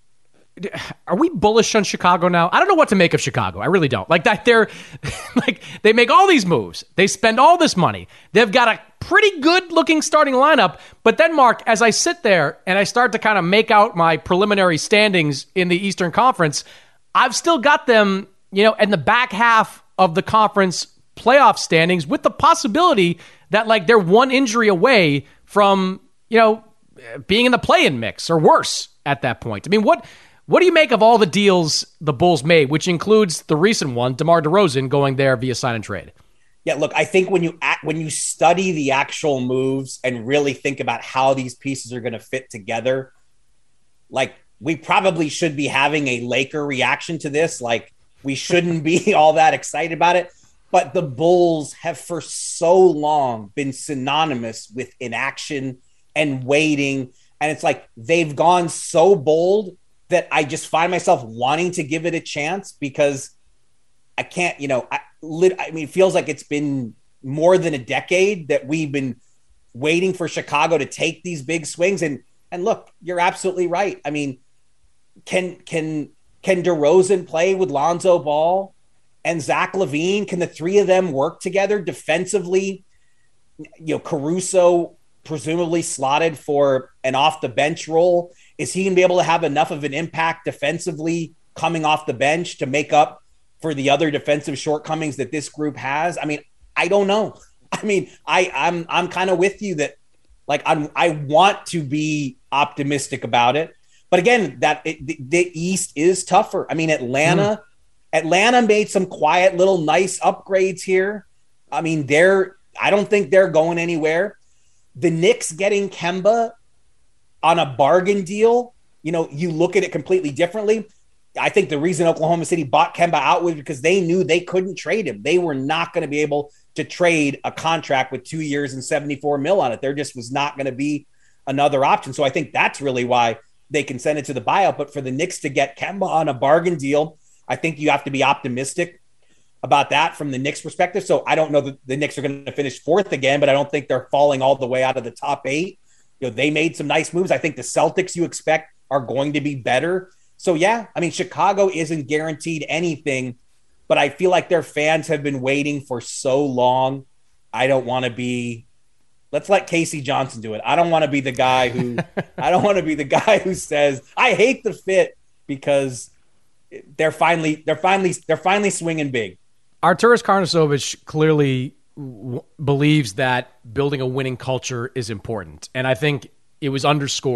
A: Are we bullish on Chicago now? I don't know what to make of Chicago. I really don't. Like that, they're like they make all these moves. They spend all this money. They've got a pretty good looking starting lineup. But then, Mark, as I sit there and I start to kind of make out my preliminary standings in the Eastern Conference, I've still got them, you know, in the back half of the conference playoff standings, with the possibility that like they're one injury away from, you know, being in the play-in mix or worse at that point. I mean, what? What do you make of all the deals the Bulls made, which includes the recent one, DeMar DeRozan going there via sign and trade?
F: Yeah, look, I think when you act, when you study the actual moves and really think about how these pieces are going to fit together, like we probably should be having a Laker reaction to this. Like we shouldn't be all that excited about it. But the Bulls have for so long been synonymous with inaction and waiting. And it's like they've gone so bold that I just find myself wanting to give it a chance, because I can't, you know, I, I mean, it feels like it's been more than a decade that we've been waiting for Chicago to take these big swings. And, and look, you're absolutely right. I mean, can, can, can DeRozan play with Lonzo Ball and Zach LaVine? Can the three of them work together defensively? You know, Caruso presumably slotted for an off the bench role. Is he going to be able to have enough of an impact defensively coming off the bench to make up for the other defensive shortcomings that this group has? I mean, I don't know. I mean, I, I'm I'm kind of with you that, like, I'm, I want to be optimistic about it, but again, that it, the, the East is tougher. I mean, Atlanta, mm. Atlanta made some quiet little nice upgrades here. I mean, they're I don't think they're going anywhere. The Knicks getting Kemba on a bargain deal, you know, you look at it completely differently. I think the reason Oklahoma City bought Kemba out was because they knew they couldn't trade him. They were not going to be able to trade a contract with two years and seventy-four mil on it. There just was not going to be another option. So I think that's really why they consented to the buyout. But for the Knicks to get Kemba on a bargain deal, I think you have to be optimistic about that from the Knicks perspective. So I don't know that the Knicks are going to finish fourth again, but I don't think they're falling all the way out of the top eight. You know, they made some nice moves. I think the Celtics, you expect, are going to be better. So, yeah, I mean, Chicago isn't guaranteed anything, but I feel like their fans have been waiting for so long. I don't want to be – let's let Casey Johnson do it. I don't want to be the guy who – I don't want to be the guy who says, I hate the fit, because they're finally they're finally they're finally swinging big.
A: Arturas Karnisovich clearly w- believes that building a winning culture is important. And I think it was underscored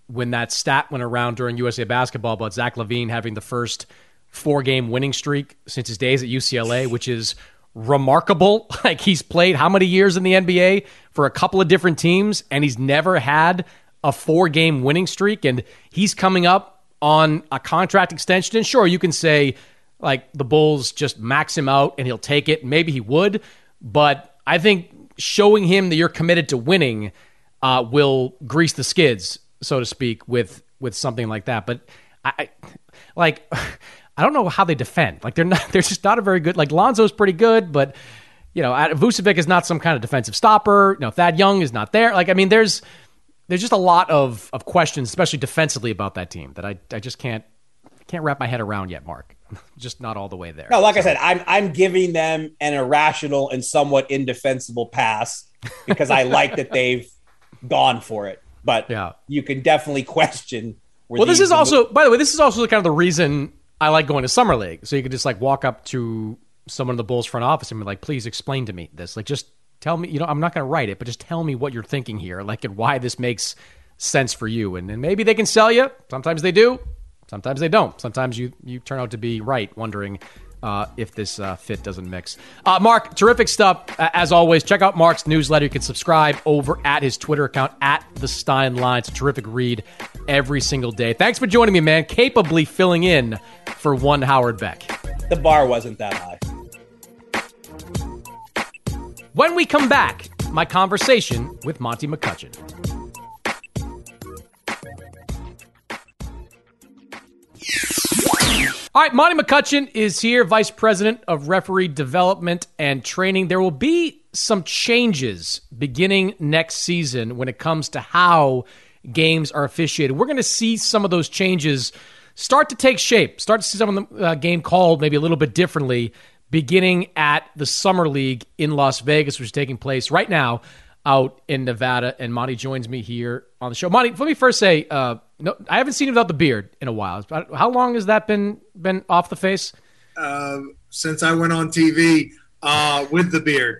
A: when that stat went around during U S A Basketball about Zach LaVine having the first four-game winning streak since his days at U C L A, which is remarkable. Like, he's played how many years in the N B A for a couple of different teams, and he's never had a four-game winning streak, and he's coming up on a contract extension. And sure, you can say, like, the Bulls just max him out and he'll take it. Maybe he would, but I think showing him that you're committed to winning uh, will grease the skids, so to speak, with with something like that. But I, like, I don't know how they defend. Like, they're not, they're just not a very good. Like, Lonzo's pretty good, but you know, Vucevic is not some kind of defensive stopper. You know, Thad Young is not there. Like, I mean, there's there's just a lot of of questions, especially defensively, about that team that I I just can't can't wrap my head around yet, Mark. Just not all the way there.
F: No, like
A: so.
F: I said, I'm I'm giving them an irrational and somewhat indefensible pass because I like that they've gone for it. But
A: yeah. you
F: can definitely question.
A: Well, this is also, mo- by the way, this is also kind of the reason I like going to Summer League. So you can just like walk up to someone in the Bulls front office and be like, please explain to me this. Like, just tell me, you know, I'm not going to write it, but just tell me what you're thinking here, like, and why this makes sense for you. And then maybe they can sell you. Sometimes they do. Sometimes they don't. Sometimes you, you turn out to be right, wondering uh, if this uh, fit doesn't mix. Uh, Mark, terrific stuff. Uh, as always, check out Mark's newsletter. You can subscribe over at his Twitter account, at The Stein Line. It's a terrific read every single day. Thanks for joining me, man. Capably filling in for one Howard Beck.
F: The bar wasn't that high.
A: When we come back, my conversation with Monty McCutchen. All right, Monty McCutchen is here, Vice President of Referee Development and Training. There will be some changes beginning next season when it comes to how games are officiated. We're going to see some of those changes start to take shape, start to see some of the uh, game called maybe a little bit differently, beginning at the Summer League in Las Vegas, which is taking place right now out in Nevada. And Monty joins me here on the show. Monty, let me first say, uh, no, I haven't seen you without the beard in a while. How long has that been been off the face?
D: Uh, since I went on T V uh, with the beard.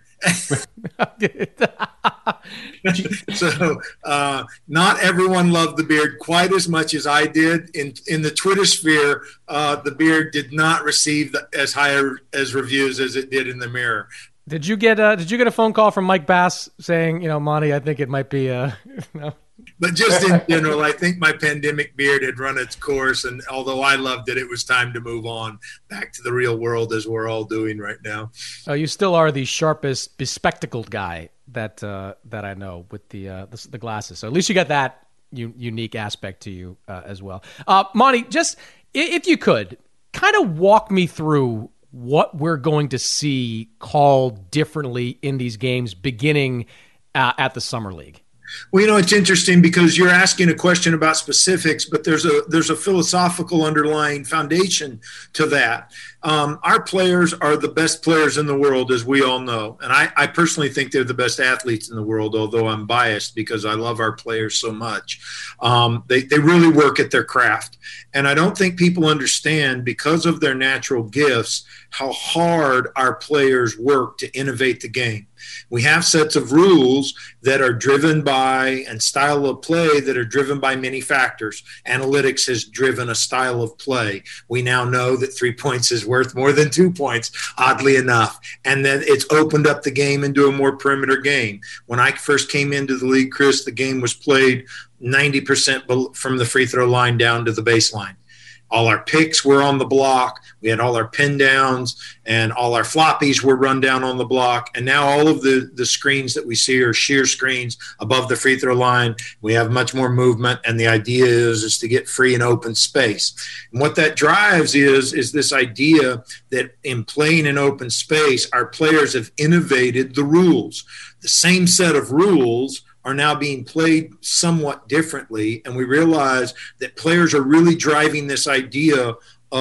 D: so uh, not everyone loved the beard quite as much as I did. In in the Twitter sphere, uh, the beard did not receive the, as high as reviews as it did in the mirror.
A: Did you get a, did you get a phone call from Mike Bass saying, you know, Monty, I think it might be uh, no.
D: But just in general, I think my pandemic beard had run its course, and although I loved it, it was time to move on back to the real world, as we're all doing right now.
A: Oh, you still are the sharpest, bespectacled guy that uh, that I know with the, uh, the the glasses. So at least you got that u- unique aspect to you uh, as well. Uh, Monty, just if you could kind of walk me through what we're going to see called differently in these games beginning uh, at the Summer League.
D: Well, you know, it's interesting because you're asking a question about specifics, but there's a there's a philosophical underlying foundation to that. Um, our players are the best players in the world, as we all know. And I, I personally think they're the best athletes in the world, although I'm biased because I love our players so much. Um, they, they really work at their craft. And I don't think people understand, because of their natural gifts, how hard our players work to innovate the game. We have sets of rules that are driven by, and style of play that are driven by many factors. Analytics has driven a style of play. We now know that three points is worth more than two points, oddly enough. And then it's opened up the game into a more perimeter game. When I first came into the league, Chris, the game was played ninety percent from the free throw line down to the baseline. All our picks were on the block. We had all our pin downs, and all our floppies were run down on the block. And now all of the, the screens that we see are sheer screens above the free throw line. We have much more movement, and the idea is, is to get free and open space. And what that drives is, is this idea that in playing in open space, our players have innovated the rules. The same set of rules are now being played somewhat differently, and we realize that players are really driving this idea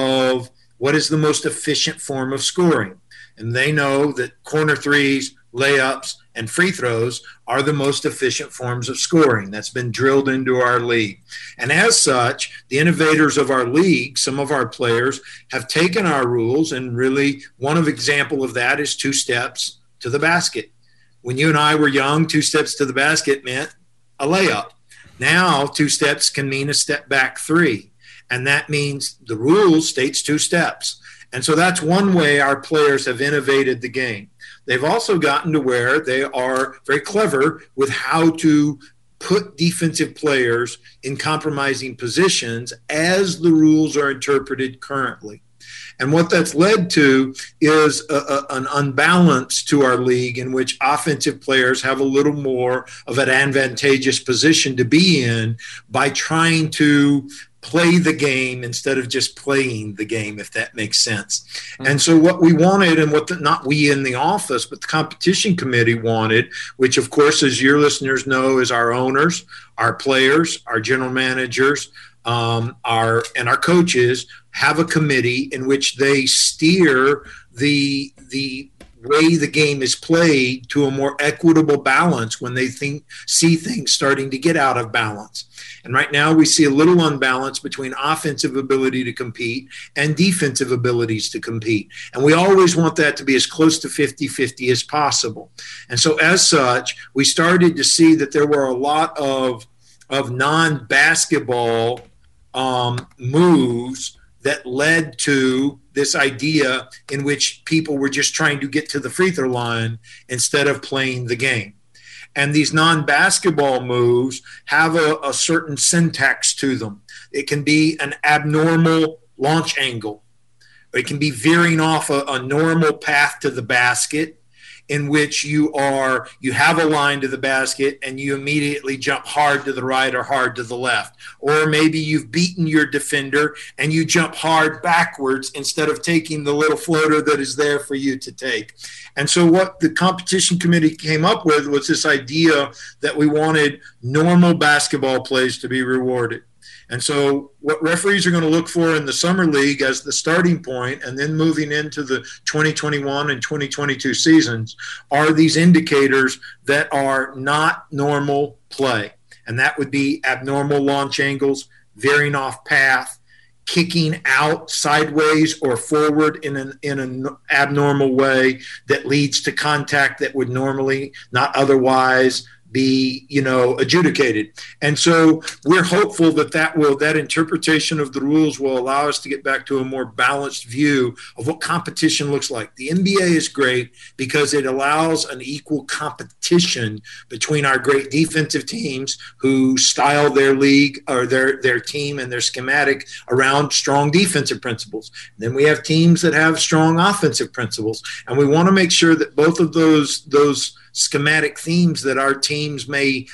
D: of what is the most efficient form of scoring. And they know that corner threes, layups, and free throws are the most efficient forms of scoring. That's been drilled into our league. And as such, the innovators of our league, some of our players, have taken our rules, and really one of example of that is two steps to the basket. When you and I were young, two steps to the basket meant a layup. Now, two steps can mean a step back three. And that means the rule states two steps. And so that's one way our players have innovated the game. They've also gotten to where they are very clever with how to put defensive players in compromising positions as the rules are interpreted currently. And what that's led to is a, a, an unbalance to our league in which offensive players have a little more of an advantageous position to be in by trying to play the game instead of just playing the game, if that makes sense. Mm-hmm. And so what we wanted, and what the, not we in the office, but the competition committee wanted, which of course, as your listeners know, is our owners, our players, our general managers, um, our and our coaches have a committee in which they steer the the way the game is played to a more equitable balance when they think see things starting to get out of balance. And right now we see a little unbalance between offensive ability to compete and defensive abilities to compete. And we always want that to be as close to fifty-fifty as possible. And so as such, we started to see that there were a lot of, of non-basketball um, moves that led to this idea in which people were just trying to get to the free throw line instead of playing the game. And these non-basketball moves have a, a certain syntax to them. It can be an abnormal launch angle. It can be veering off a, a normal path to the basket in which you are you have a line to the basket and you immediately jump hard to the right or hard to the left. Or maybe you've beaten your defender and you jump hard backwards instead of taking the little floater that is there for you to take. And so what the competition committee came up with was this idea that we wanted normal basketball plays to be rewarded. And so what referees are going to look for in the summer league as the starting point and then moving into the twenty twenty-one and twenty twenty-two seasons are these indicators that are not normal play. And that would be abnormal launch angles, veering off path, kicking out sideways or forward in an in an abnormal way that leads to contact that would normally not otherwise be, you know, adjudicated. And so we're hopeful that that will, that interpretation of the rules will allow us to get back to a more balanced view of what competition looks like. The N B A is great because it allows an equal competition between our great defensive teams who style their league or their, their team and their schematic around strong defensive principles. Then we have teams that have strong offensive principles. And we want to make sure that both of those, those schematic themes that our teams may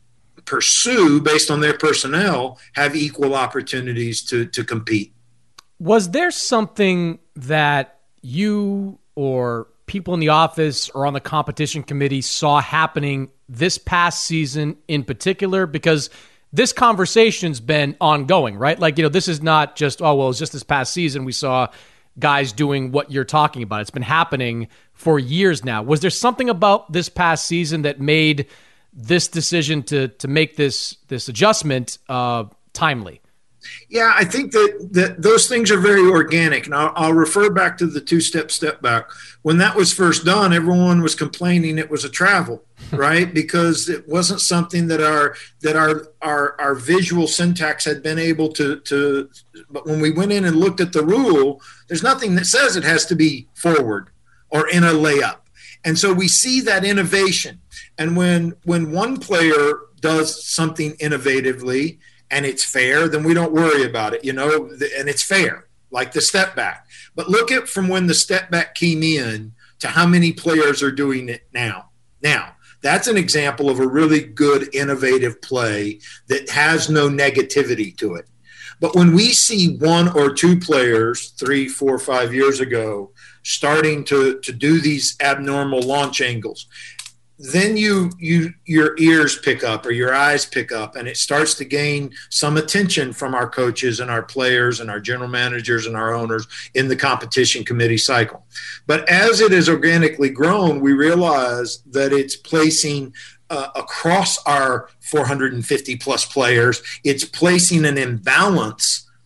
D: pursue based on their personnel have equal opportunities to, to compete.
A: Was there something that you or people in the office or on the competition committee saw happening this past season in particular? Because this conversation's been ongoing, right? Like, you know, this is not just, oh, well, it's just this past season we saw guys doing what you're talking about. It's been happening for years now. Was there something about this past season that made this decision to to make this this adjustment uh, timely?
D: Yeah, I think that, that those things are very organic. And I'll, I'll refer back to the two-step step back. When that was first done, everyone was complaining it was a travel, right? Because it wasn't something that our that our our, our visual syntax had been able to, to – but when we went in and looked at the rule, there's nothing that says it has to be forward or in a layup. And so we see that innovation. And when when one player does something innovatively – and it's fair, then we don't worry about it, you know, and it's fair, like the step back. But look at from when the step back came in to how many players are doing it now. Now, that's an example of a really good, innovative play that has no negativity to it. But when we see one or two players three, four, five years ago starting to, to do these abnormal launch angles, then you you your ears pick up or your eyes pick up, and it starts to gain some attention from our coaches and our players and our general managers and our owners in the competition committee cycle. But as it has organically grown, we realize that it's placing uh, across our four hundred fifty plus players, it's placing an imbalance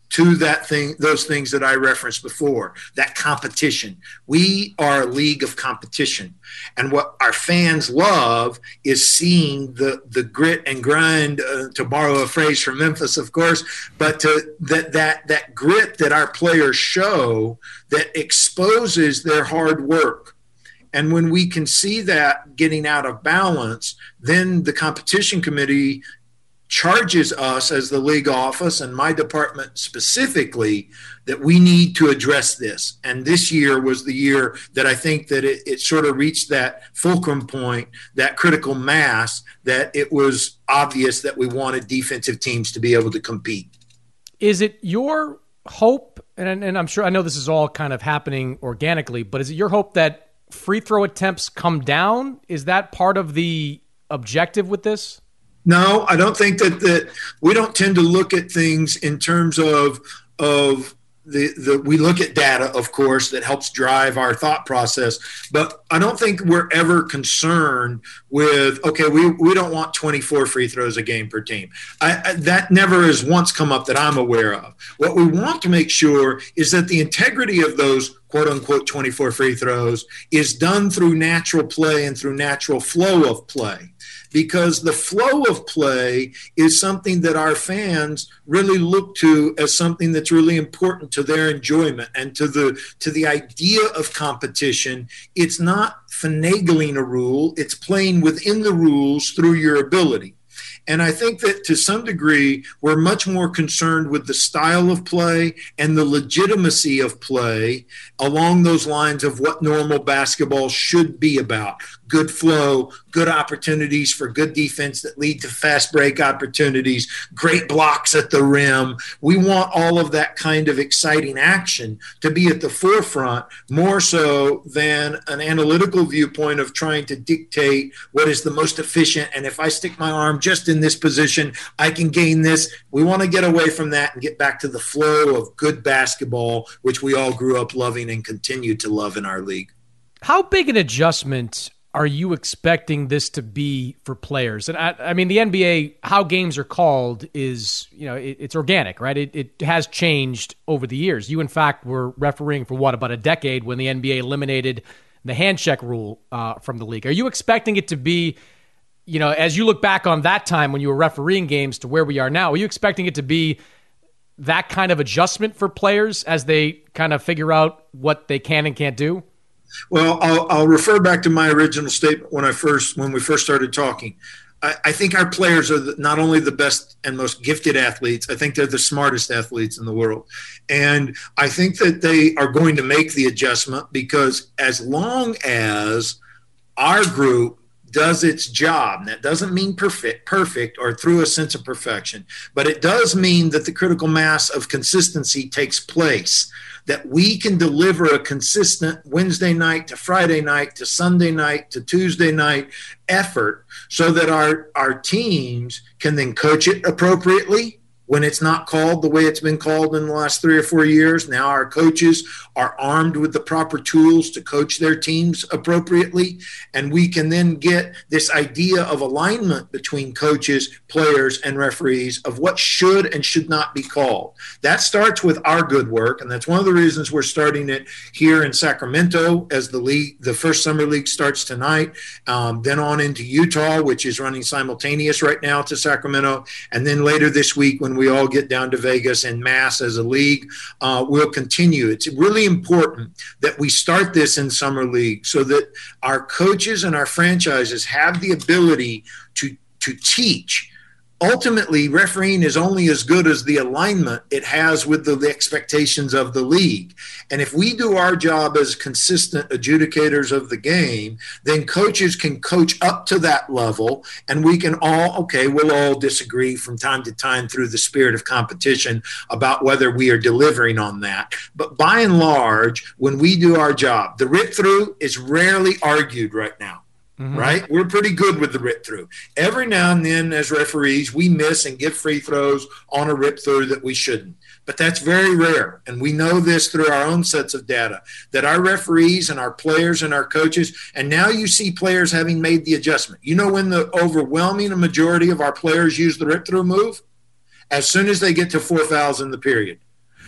D: to that thing, those things that I referenced before, that competition. We are a league of competition. And what our fans love is seeing the, the grit and grind, uh, to borrow a phrase from Memphis, of course, but to, that, that, that grit that our players show that exposes their hard work. And when we can see that getting out of balance, then the competition committee charges us as the league office and my department specifically that we need to address this. And this year was the year that I think that it, it sort of reached that fulcrum point, that critical mass, that it was obvious that we wanted defensive teams to be able to compete.
A: Is it your hope, and, and I'm sure, I know this is all kind of happening organically, but is it your hope that free throw attempts come down? Is that part of the objective with this?
D: No, I don't think that, that we don't tend to look at things in terms of of the, the we look at data, of course, that helps drive our thought process. But I don't think we're ever concerned with, okay, we, we don't want twenty-four free throws a game per team. I, I, that never has once come up that I'm aware of. What we want to make sure is that the integrity of those quote unquote twenty-four free throws is done through natural play and through natural flow of play. Because the flow of play is something that our fans really look to as something that's really important to their enjoyment and to the to the idea of competition. It's not finagling a rule, it's playing within the rules through your ability. And I think that to some degree, we're much more concerned with the style of play and the legitimacy of play along those lines of what normal basketball should be about. Good flow, good opportunities for good defense that lead to fast break opportunities, great blocks at the rim. We want all of that kind of exciting action to be at the forefront, more so than an analytical viewpoint of trying to dictate what is the most efficient. And if I stick my arm just in this position, I can gain this. We want to get away from that and get back to the flow of good basketball, which we all grew up loving and continue to love in our league.
A: How big an adjustment are you expecting this to be for players? And I, I mean, the N B A, how games are called is, you know, it, it's organic, right? It, it has changed over the years. You, in fact, were refereeing for what, about a decade when the N B A eliminated the hand check rule uh, from the league. Are you expecting it to be, you know, as you look back on that time when you were refereeing games to where we are now, are you expecting it to be that kind of adjustment for players as they kind of figure out what they can and can't do?
D: Well, I'll, I'll refer back to my original statement when I first, when we first started talking. I, I think our players are the, not only the best and most gifted athletes, I think they're the smartest athletes in the world. And I think that they are going to make the adjustment because as long as our group does its job, and that doesn't mean perfect, perfect or through a sense of perfection, but it does mean that the critical mass of consistency takes place, that we can deliver a consistent Wednesday night to Friday night to Sunday night to Tuesday night effort so that our, our teams can then coach it appropriately when it's not called the way it's been called in the last three or four years. Now our coaches are armed with the proper tools to coach their teams appropriately, and we can then get this idea of alignment between coaches, players, and referees of what should and should not be called. That starts with our good work, and that's one of the reasons we're starting it here in Sacramento as the league, the first summer league starts tonight, um, then on into Utah, which is running simultaneous right now to Sacramento, and then later this week when we all get down to Vegas en masse as a league, uh, we'll continue. It's really important that we start this in summer league so that our coaches and our franchises have the ability to, to teach. Ultimately, refereeing is only as good as the alignment it has with the, the expectations of the league. And if we do our job as consistent adjudicators of the game, then coaches can coach up to that level, and we can all, okay, we'll all disagree from time to time through the spirit of competition about whether we are delivering on that. But by and large, when we do our job, the rip-through is rarely argued right now. Mm-hmm. Right? We're pretty good with the rip through. Every now and then as referees, we miss and give free throws on a rip through that we shouldn't. But that's very rare. And we know this through our own sets of data, that our referees and our players and our coaches, and now you see players having made the adjustment. You know when the overwhelming majority of our players use the rip through move? As soon as they get to four fouls in the period.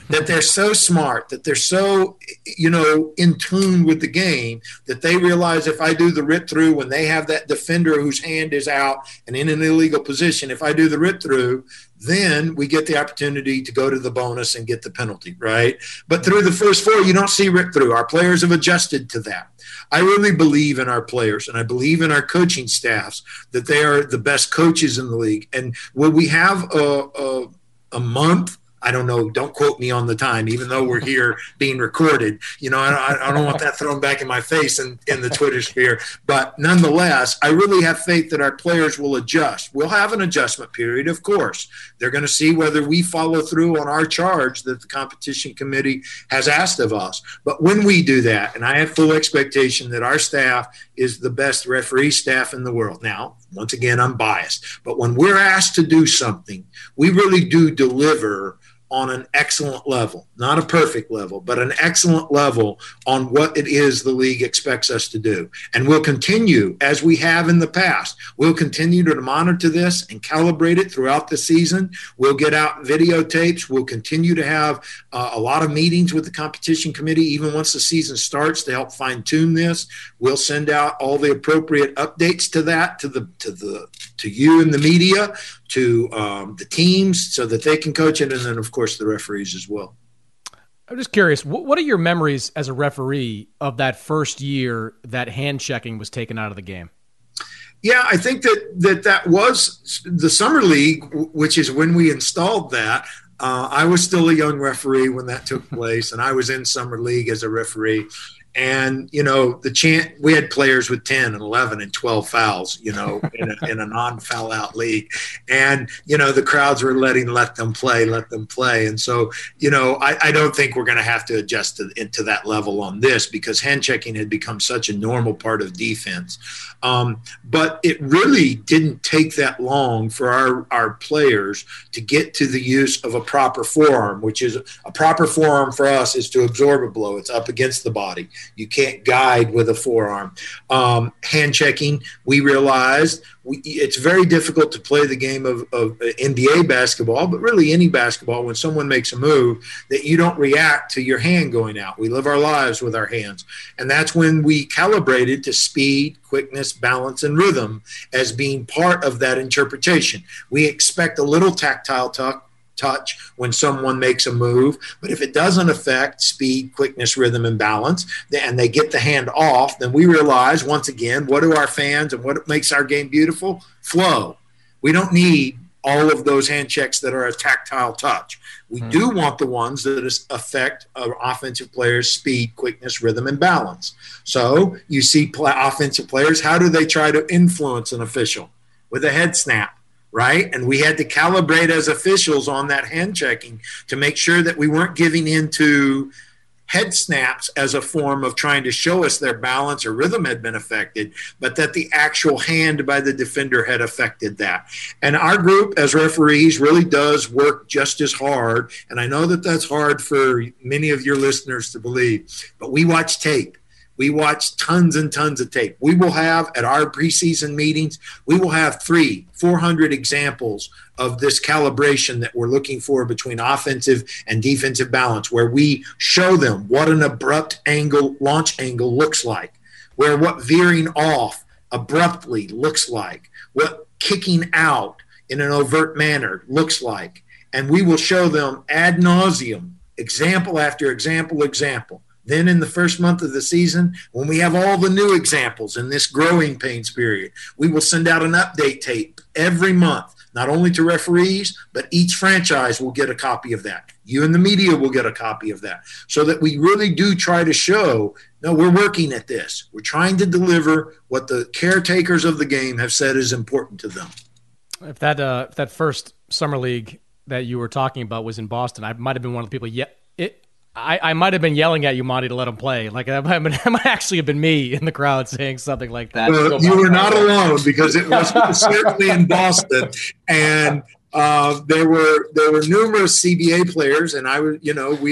D: that they're so smart, that they're so, you know, in tune with the game, that they realize if I do the rip through when they have that defender whose hand is out and in an illegal position, if I do the rip through, then we get the opportunity to go to the bonus and get the penalty, right? But through the first four, you don't see rip through. Our players have adjusted to that. I really believe in our players, and I believe in our coaching staffs, that they are the best coaches in the league. And will we have a, a, a month? I don't know. Don't quote me on the time, even though we're here being recorded. You know, I, I don't want that thrown back in my face in, in the Twitter sphere. But nonetheless, I really have faith that our players will adjust. We'll have an adjustment period, of course. They're going to see whether we follow through on our charge that the competition committee has asked of us. But when we do that, and I have full expectation that our staff is the best referee staff in the world. Now, once again, I'm biased. But when we're asked to do something, we really do deliver on an excellent level, not a perfect level, but an excellent level on what it is the league expects us to do. And we'll continue, as we have in the past, we'll continue to monitor this and calibrate it throughout the season. We'll get out videotapes. We'll continue to have uh, a lot of meetings with the competition committee, even once the season starts, to help fine tune this. We'll send out all the appropriate updates to that, to the, to the, to you and the media, to um, the teams, so that they can coach it, and then, of course, the referees as well.
A: I'm just curious, what are your memories as a referee of that first year that hand checking was taken out of the game?
D: Yeah, I think that that, that was the Summer League, which is when we installed that. Uh, I was still a young referee when that took place, and I was in Summer League as a referee. And, you know, the chant, we had players with ten and eleven and twelve fouls, you know, in a, in a non-foul out league. And, you know, the crowds were letting, let them play, let them play. And so, you know, I, I don't think we're going to have to adjust to, into that level on this, because hand checking had become such a normal part of defense. Um, but it really didn't take that long for our, our players to get to the use of a proper forearm, which is a proper forearm for us is to absorb a blow. It's up against the body. You can't guide with a forearm. Um, hand checking, we realized we, it's very difficult to play the game of, of N B A basketball, but really any basketball, when someone makes a move, that you don't react to your hand going out. We live our lives with our hands. And that's when we calibrated to speed, quickness, balance, and rhythm as being part of that interpretation. We expect a little tactile tuck. touch when someone makes a move, but if it doesn't affect speed, quickness, rhythm, and balance, and they get the hand off, then we realize, once again, what do our fans and what makes our game beautiful? Flow. We don't need all of those hand checks that are a tactile touch. We mm. do want the ones that affect our offensive players' speed, quickness, rhythm, and balance. So you see play, offensive players, how do they try to influence an official? With a head snap. Right? And we had to calibrate as officials on that hand checking to make sure that we weren't giving into head snaps as a form of trying to show us their balance or rhythm had been affected, but that the actual hand by the defender had affected that. And our group as referees really does work just as hard. And I know that that's hard for many of your listeners to believe, but we watch tape. We watch tons and tons of tape. We will have at our preseason meetings, we will have three, four hundred examples of this calibration that we're looking for between offensive and defensive balance, where we show them what an abrupt angle, launch angle looks like, where what veering off abruptly looks like, what kicking out in an overt manner looks like. And we will show them ad nauseum, example after example, example. Then in the first month of the season, when we have all the new examples in this growing pains period, we will send out an update tape every month, not only to referees, but each franchise will get a copy of that. You and the media will get a copy of that, so that we really do try to show, no, we're working at this. We're trying to deliver what the caretakers of the game have said is important to them.
A: If that uh, if that first summer league that you were talking about was in Boston, I might have been one of the people. Yeah, it. I, I might have been yelling at you, Monty, to let him play. Like that might, that might actually have been me in the crowd saying something like that.
D: Well, you were not alone, because it was certainly in Boston, and uh, there were there were numerous C B A players, and I was, you know, we had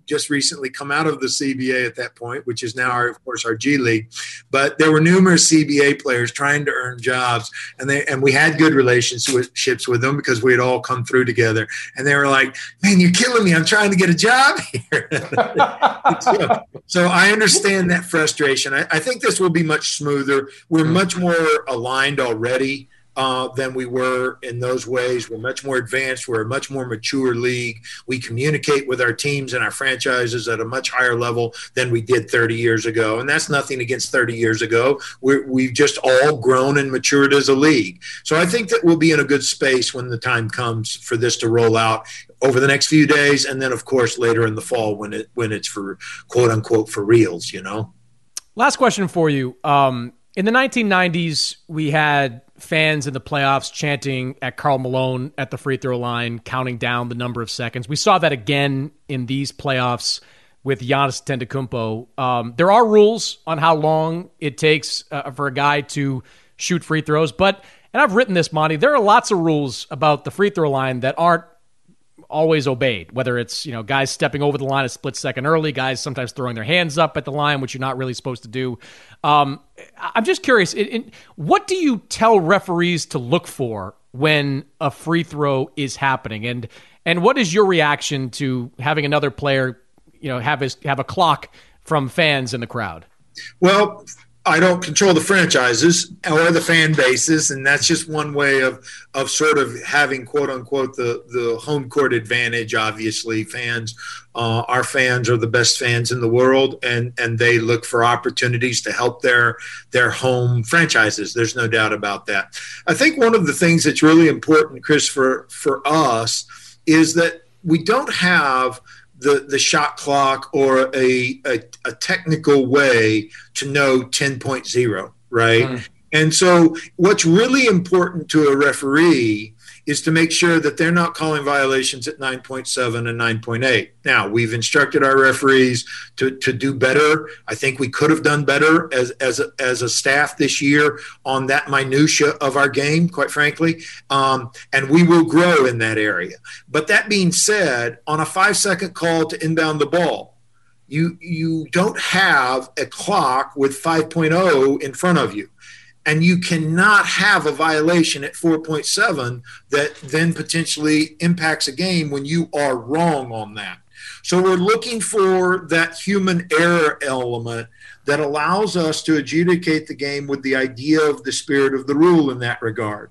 D: just recently come out of the C B A at that point, which is now, our, of course, our G League. But there were numerous C B A players trying to earn jobs, and they and we had good relationships with them because we had all come through together. And they were like, "Man, you're killing me. I'm trying to get a job here." so, so I understand that frustration. I, I think this will be much smoother. We're much more aligned already. Uh, than we were in those ways. We're much more advanced. We're a much more mature league. We communicate with our teams and our franchises at a much higher level than we did thirty years ago. And that's nothing against thirty years ago. We're, we've just all grown and matured as a league. So I think that we'll be in a good space when the time comes for this to roll out over the next few days. And then, of course, later in the fall when it when it's for quote unquote for reals, you know.
A: Last question for you. Um, in the nineteen nineties, we had fans in the playoffs chanting at Karl Malone at the free throw line, counting down the number of seconds. We saw that again in these playoffs with Giannis Antetokounmpo. Um, there are rules on how long it takes uh, for a guy to shoot free throws, but, and I've written this, Monty, there are lots of rules about the free throw line that aren't always obeyed, whether it's, you know, guys stepping over the line a split second early, guys sometimes throwing their hands up at the line, which you're not really supposed to do. Um, I'm just curious, it, it, what do you tell referees to look for when a free throw is happening? And and what is your reaction to having another player, you know, have his, have a clock from fans in the crowd?
D: Well, I don't control the franchises or the fan bases, and that's just one way of of sort of having, quote unquote, the, the home court advantage. Obviously, fans, uh, our fans are the best fans in the world, and and they look for opportunities to help their their home franchises. There's no doubt about that. I think one of the things that's really important, Chris, for for us is that we don't have the the shot clock or a, a, a technical way to know ten point oh, right? Mm. And so what's really important to a referee is to make sure that they're not calling violations at nine point seven and nine point eight. Now, we've instructed our referees to, to do better. I think we could have done better as as a, as a staff this year on that minutia of our game, quite frankly, um, and we will grow in that area. But that being said, on a five-second call to inbound the ball, you you don't have a clock with five point oh in front of you. And you cannot have a violation at four point seven that then potentially impacts a game when you are wrong on that. So we're looking for that human error element that allows us to adjudicate the game with the idea of the spirit of the rule in that regard.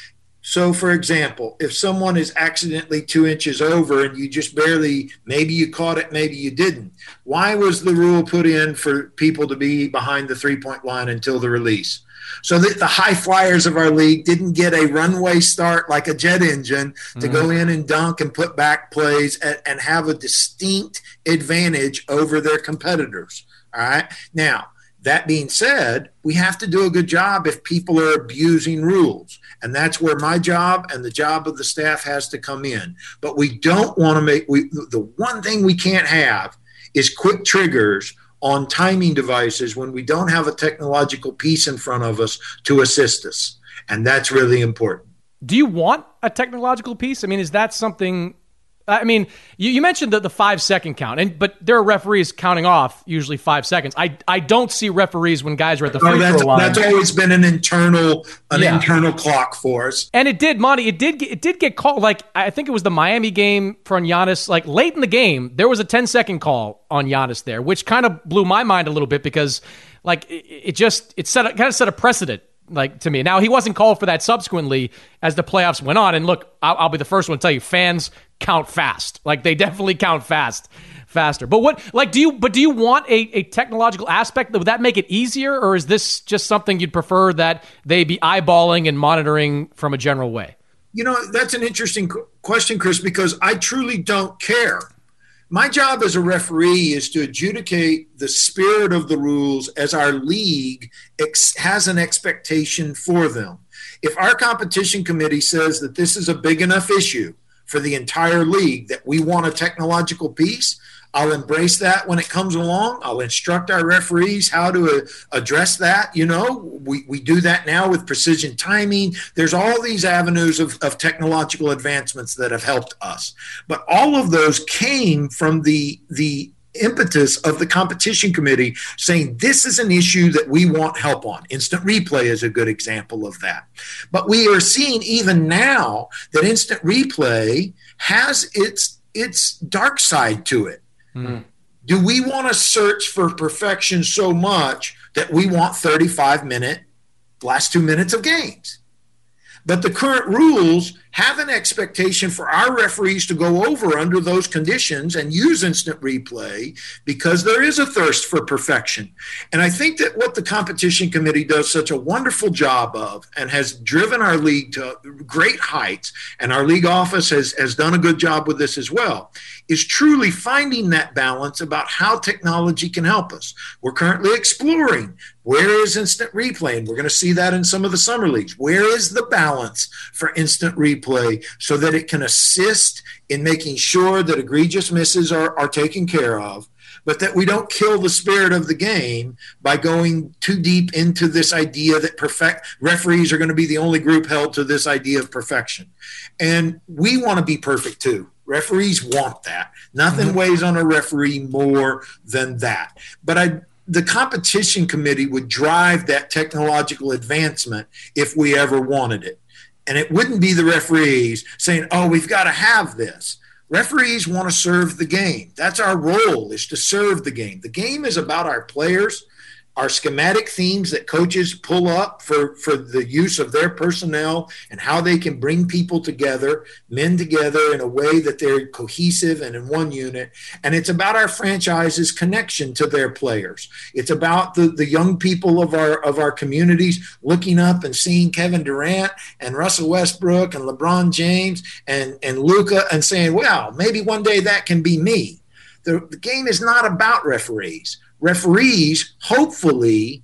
D: So, for example, if someone is accidentally two inches over and you just barely, maybe you caught it, maybe you didn't. Why was the rule put in for people to be behind the three-point line until the release? So that the high flyers of our league didn't get a runway start like a jet engine to mm-hmm. go in and dunk and put back plays and, and have a distinct advantage over their competitors. All right. Now, that being said, we have to do a good job if people are abusing rules. And that's where my job and the job of the staff has to come in. But we don't want to make we, – the one thing we can't have is quick triggers on timing devices when we don't have a technological piece in front of us to assist us. And that's really important.
A: Do you want a technological piece? I mean, is that something – I mean, you, you mentioned the, the five-second count, and but there are referees counting off usually five seconds. I I don't see referees when guys are at the free
D: no,
A: throw line.
D: That's always been an internal an yeah. internal clock for us.
A: And it did, Monty, it did, it did get called. Like, I think it was the Miami game from Giannis. Like, late in the game, there was a ten-second call on Giannis there, which kind of blew my mind a little bit because, like, it, it just it set a, kind of set a precedent. Like, to me. Now, he wasn't called for that subsequently as the playoffs went on. And look, I'll, I'll be the first one to tell you, fans count fast. Like, they definitely count fast, faster. But what, like, do you, but do you want a, a technological aspect? Would that make it easier? Or is this just something you'd prefer that they be eyeballing and monitoring from a general way?
D: You know, that's an interesting question, Chris, because I truly don't care. My job as a referee is to adjudicate the spirit of the rules as our league ex- has an expectation for them. If our competition committee says that this is a big enough issue for the entire league that we want a technological piece. I'll embrace that when it comes along. I'll instruct our referees how to uh, address that. You know, we, we do that now with precision timing. There's all these avenues of, of technological advancements that have helped us. But all of those came from the the impetus of the competition committee saying this is an issue that we want help on. Instant replay is a good example of that. But we are seeing even now that instant replay has its its dark side to it. Mm. Do we want to search for perfection so much that we want thirty-five minute last two minutes of games? But the current rules have an expectation for our referees to go over under those conditions and use instant replay because there is a thirst for perfection. And I think that what the competition committee does such a wonderful job of and has driven our league to great heights, and our league office has, has done a good job with this as well, is truly finding that balance about how technology can help us. We're currently exploring where is instant replay, and we're going to see that in some of the summer leagues. Where is the balance for instant replay so that it can assist in making sure that egregious misses are, are taken care of, but that we don't kill the spirit of the game by going too deep into this idea that perfect referees are going to be the only group held to this idea of perfection. And we want to be perfect too. Referees want that. Nothing mm-hmm. weighs on a referee more than that. But I, the competition committee would drive that technological advancement if we ever wanted it. And it wouldn't be the referees saying, oh, we've got to have this. Referees want to serve the game. That's our role, is to serve the game. The game is about our players, our schematic themes that coaches pull up for, for the use of their personnel and how they can bring people together, men together in a way that they're cohesive and in one unit. And it's about our franchise's connection to their players. It's about the, the young people of our of our communities looking up and seeing Kevin Durant and Russell Westbrook and LeBron James and, and Luka and saying, well, maybe one day that can be me. The, the game is not about referees. Referees hopefully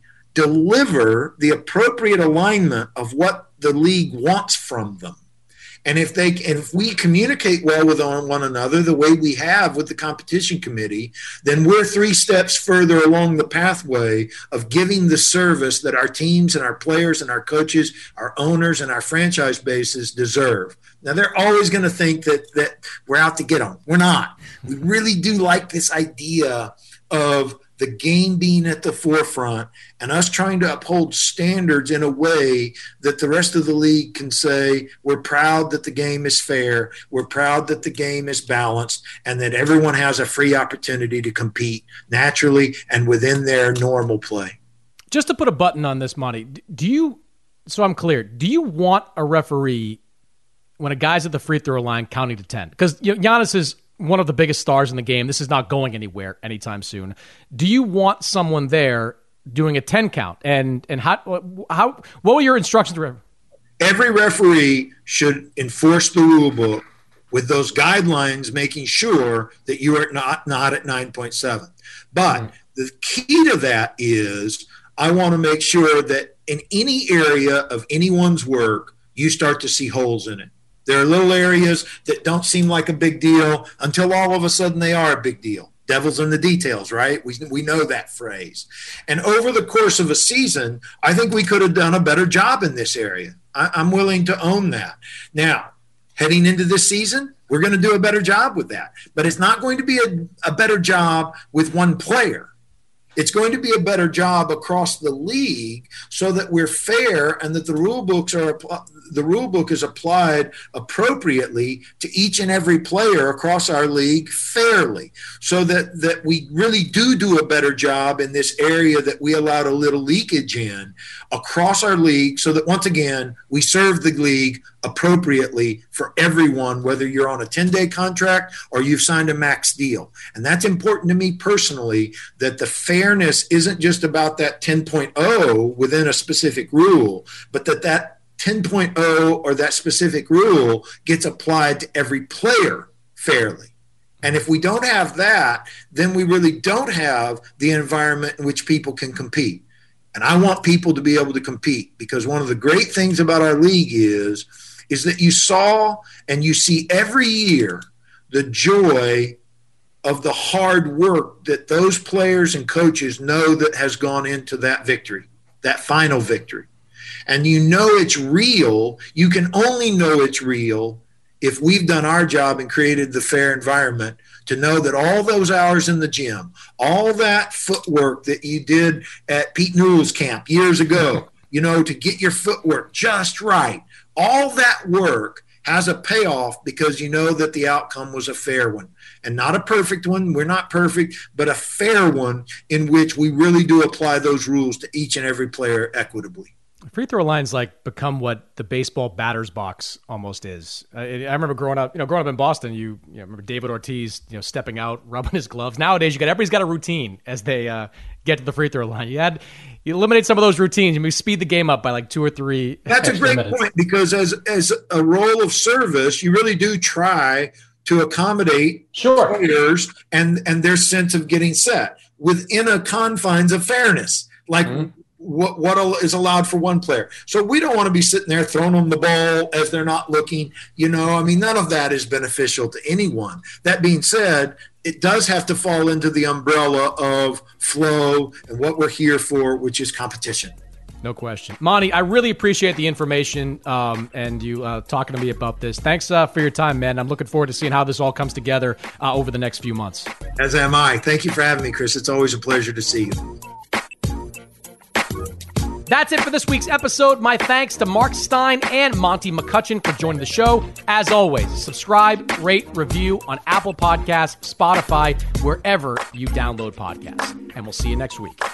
D: deliver the appropriate alignment of what the league wants from them. And if they, and if we communicate well with one another the way we have with the competition committee, then we're three steps further along the pathway of giving the service that our teams and our players and our coaches, our owners and our franchise bases deserve. Now, they're always going to think that that we're out to get them. We're not. We really do like this idea of the game being at the forefront and us trying to uphold standards in a way that the rest of the league can say, we're proud that the game is fair, we're proud that the game is balanced, and that everyone has a free opportunity to compete naturally and within their normal play.
A: Just to put a button on this, Monty, do you, so I'm clear, do you want a referee when a guy's at the free throw line counting to ten? Because you know, Giannis is one of the biggest stars in the game. This is not going anywhere anytime soon. Do you want someone there doing a ten count? And and how how what were your instructions to referee?
D: Every referee should enforce the rule book with those guidelines, making sure that you are not not at nine point seven. But mm-hmm. the key to that is I want to make sure that in any area of anyone's work, you start to see holes in it. There are little areas that don't seem like a big deal until all of a sudden they are a big deal. Devil's in the details, right? We we know that phrase. And over the course of a season, I think we could have done a better job in this area. I, I'm willing to own that. Now, heading into this season, we're going to do a better job with that. But it's not going to be a, a better job with one player. It's going to be a better job across the league so that we're fair and that the rule books are the rule book is applied appropriately to each and every player across our league fairly, so that that we really do do a better job in this area that we allowed a little leakage in across our league, so that once again we serve the league appropriately for everyone, whether you're on a ten-day contract or you've signed a max deal. And that's important to me personally, that the fairness isn't just about that ten point oh within a specific rule, but that that ten point oh or that specific rule gets applied to every player fairly. And if we don't have that, then we really don't have the environment in which people can compete. And I want people to be able to compete, because one of the great things about our league is is that you saw and you see every year the joy of the hard work that those players and coaches know that has gone into that victory, that final victory. And you know it's real. You can only know it's real if we've done our job and created the fair environment to know that all those hours in the gym, all that footwork that you did at Pete Newell's camp years ago, you know, to get your footwork just right, all that work has a payoff because you know that the outcome was a fair one and not a perfect one. We're not perfect, but a fair one in which we really do apply those rules to each and every player equitably.
A: Free throw lines like become what the baseball batter's box almost is. Uh, I remember growing up, you know, growing up in Boston, you, you know, remember David Ortiz, you know, stepping out, rubbing his gloves. Nowadays, you got everybody's got a routine as they uh, get to the free throw line. You had you eliminate some of those routines and we speed the game up by like two or three.
D: That's a great
A: minutes.
D: point because as as a role of service, you really do try to accommodate
F: sure.
D: players and and their sense of getting set within a confines of fairness. Like. Mm-hmm. What what is allowed for one player. So we don't want to be sitting there throwing them the ball as they're not looking. You know, I mean, none of that is beneficial to anyone. That being said, it does have to fall into the umbrella of flow and what we're here for, which is competition.
A: No question. Monty, I really appreciate the information um, and you uh, talking to me about this. Thanks uh, for your time, man. I'm looking forward to seeing how this all comes together uh, over the next few months.
D: As am I. Thank you for having me, Chris. It's always a pleasure to see you.
A: That's it for this week's episode. My thanks to Mark Stein and Monty McCutcheon for joining the show. As always, subscribe, rate, review on Apple Podcasts, Spotify, wherever you download podcasts. And we'll see you next week.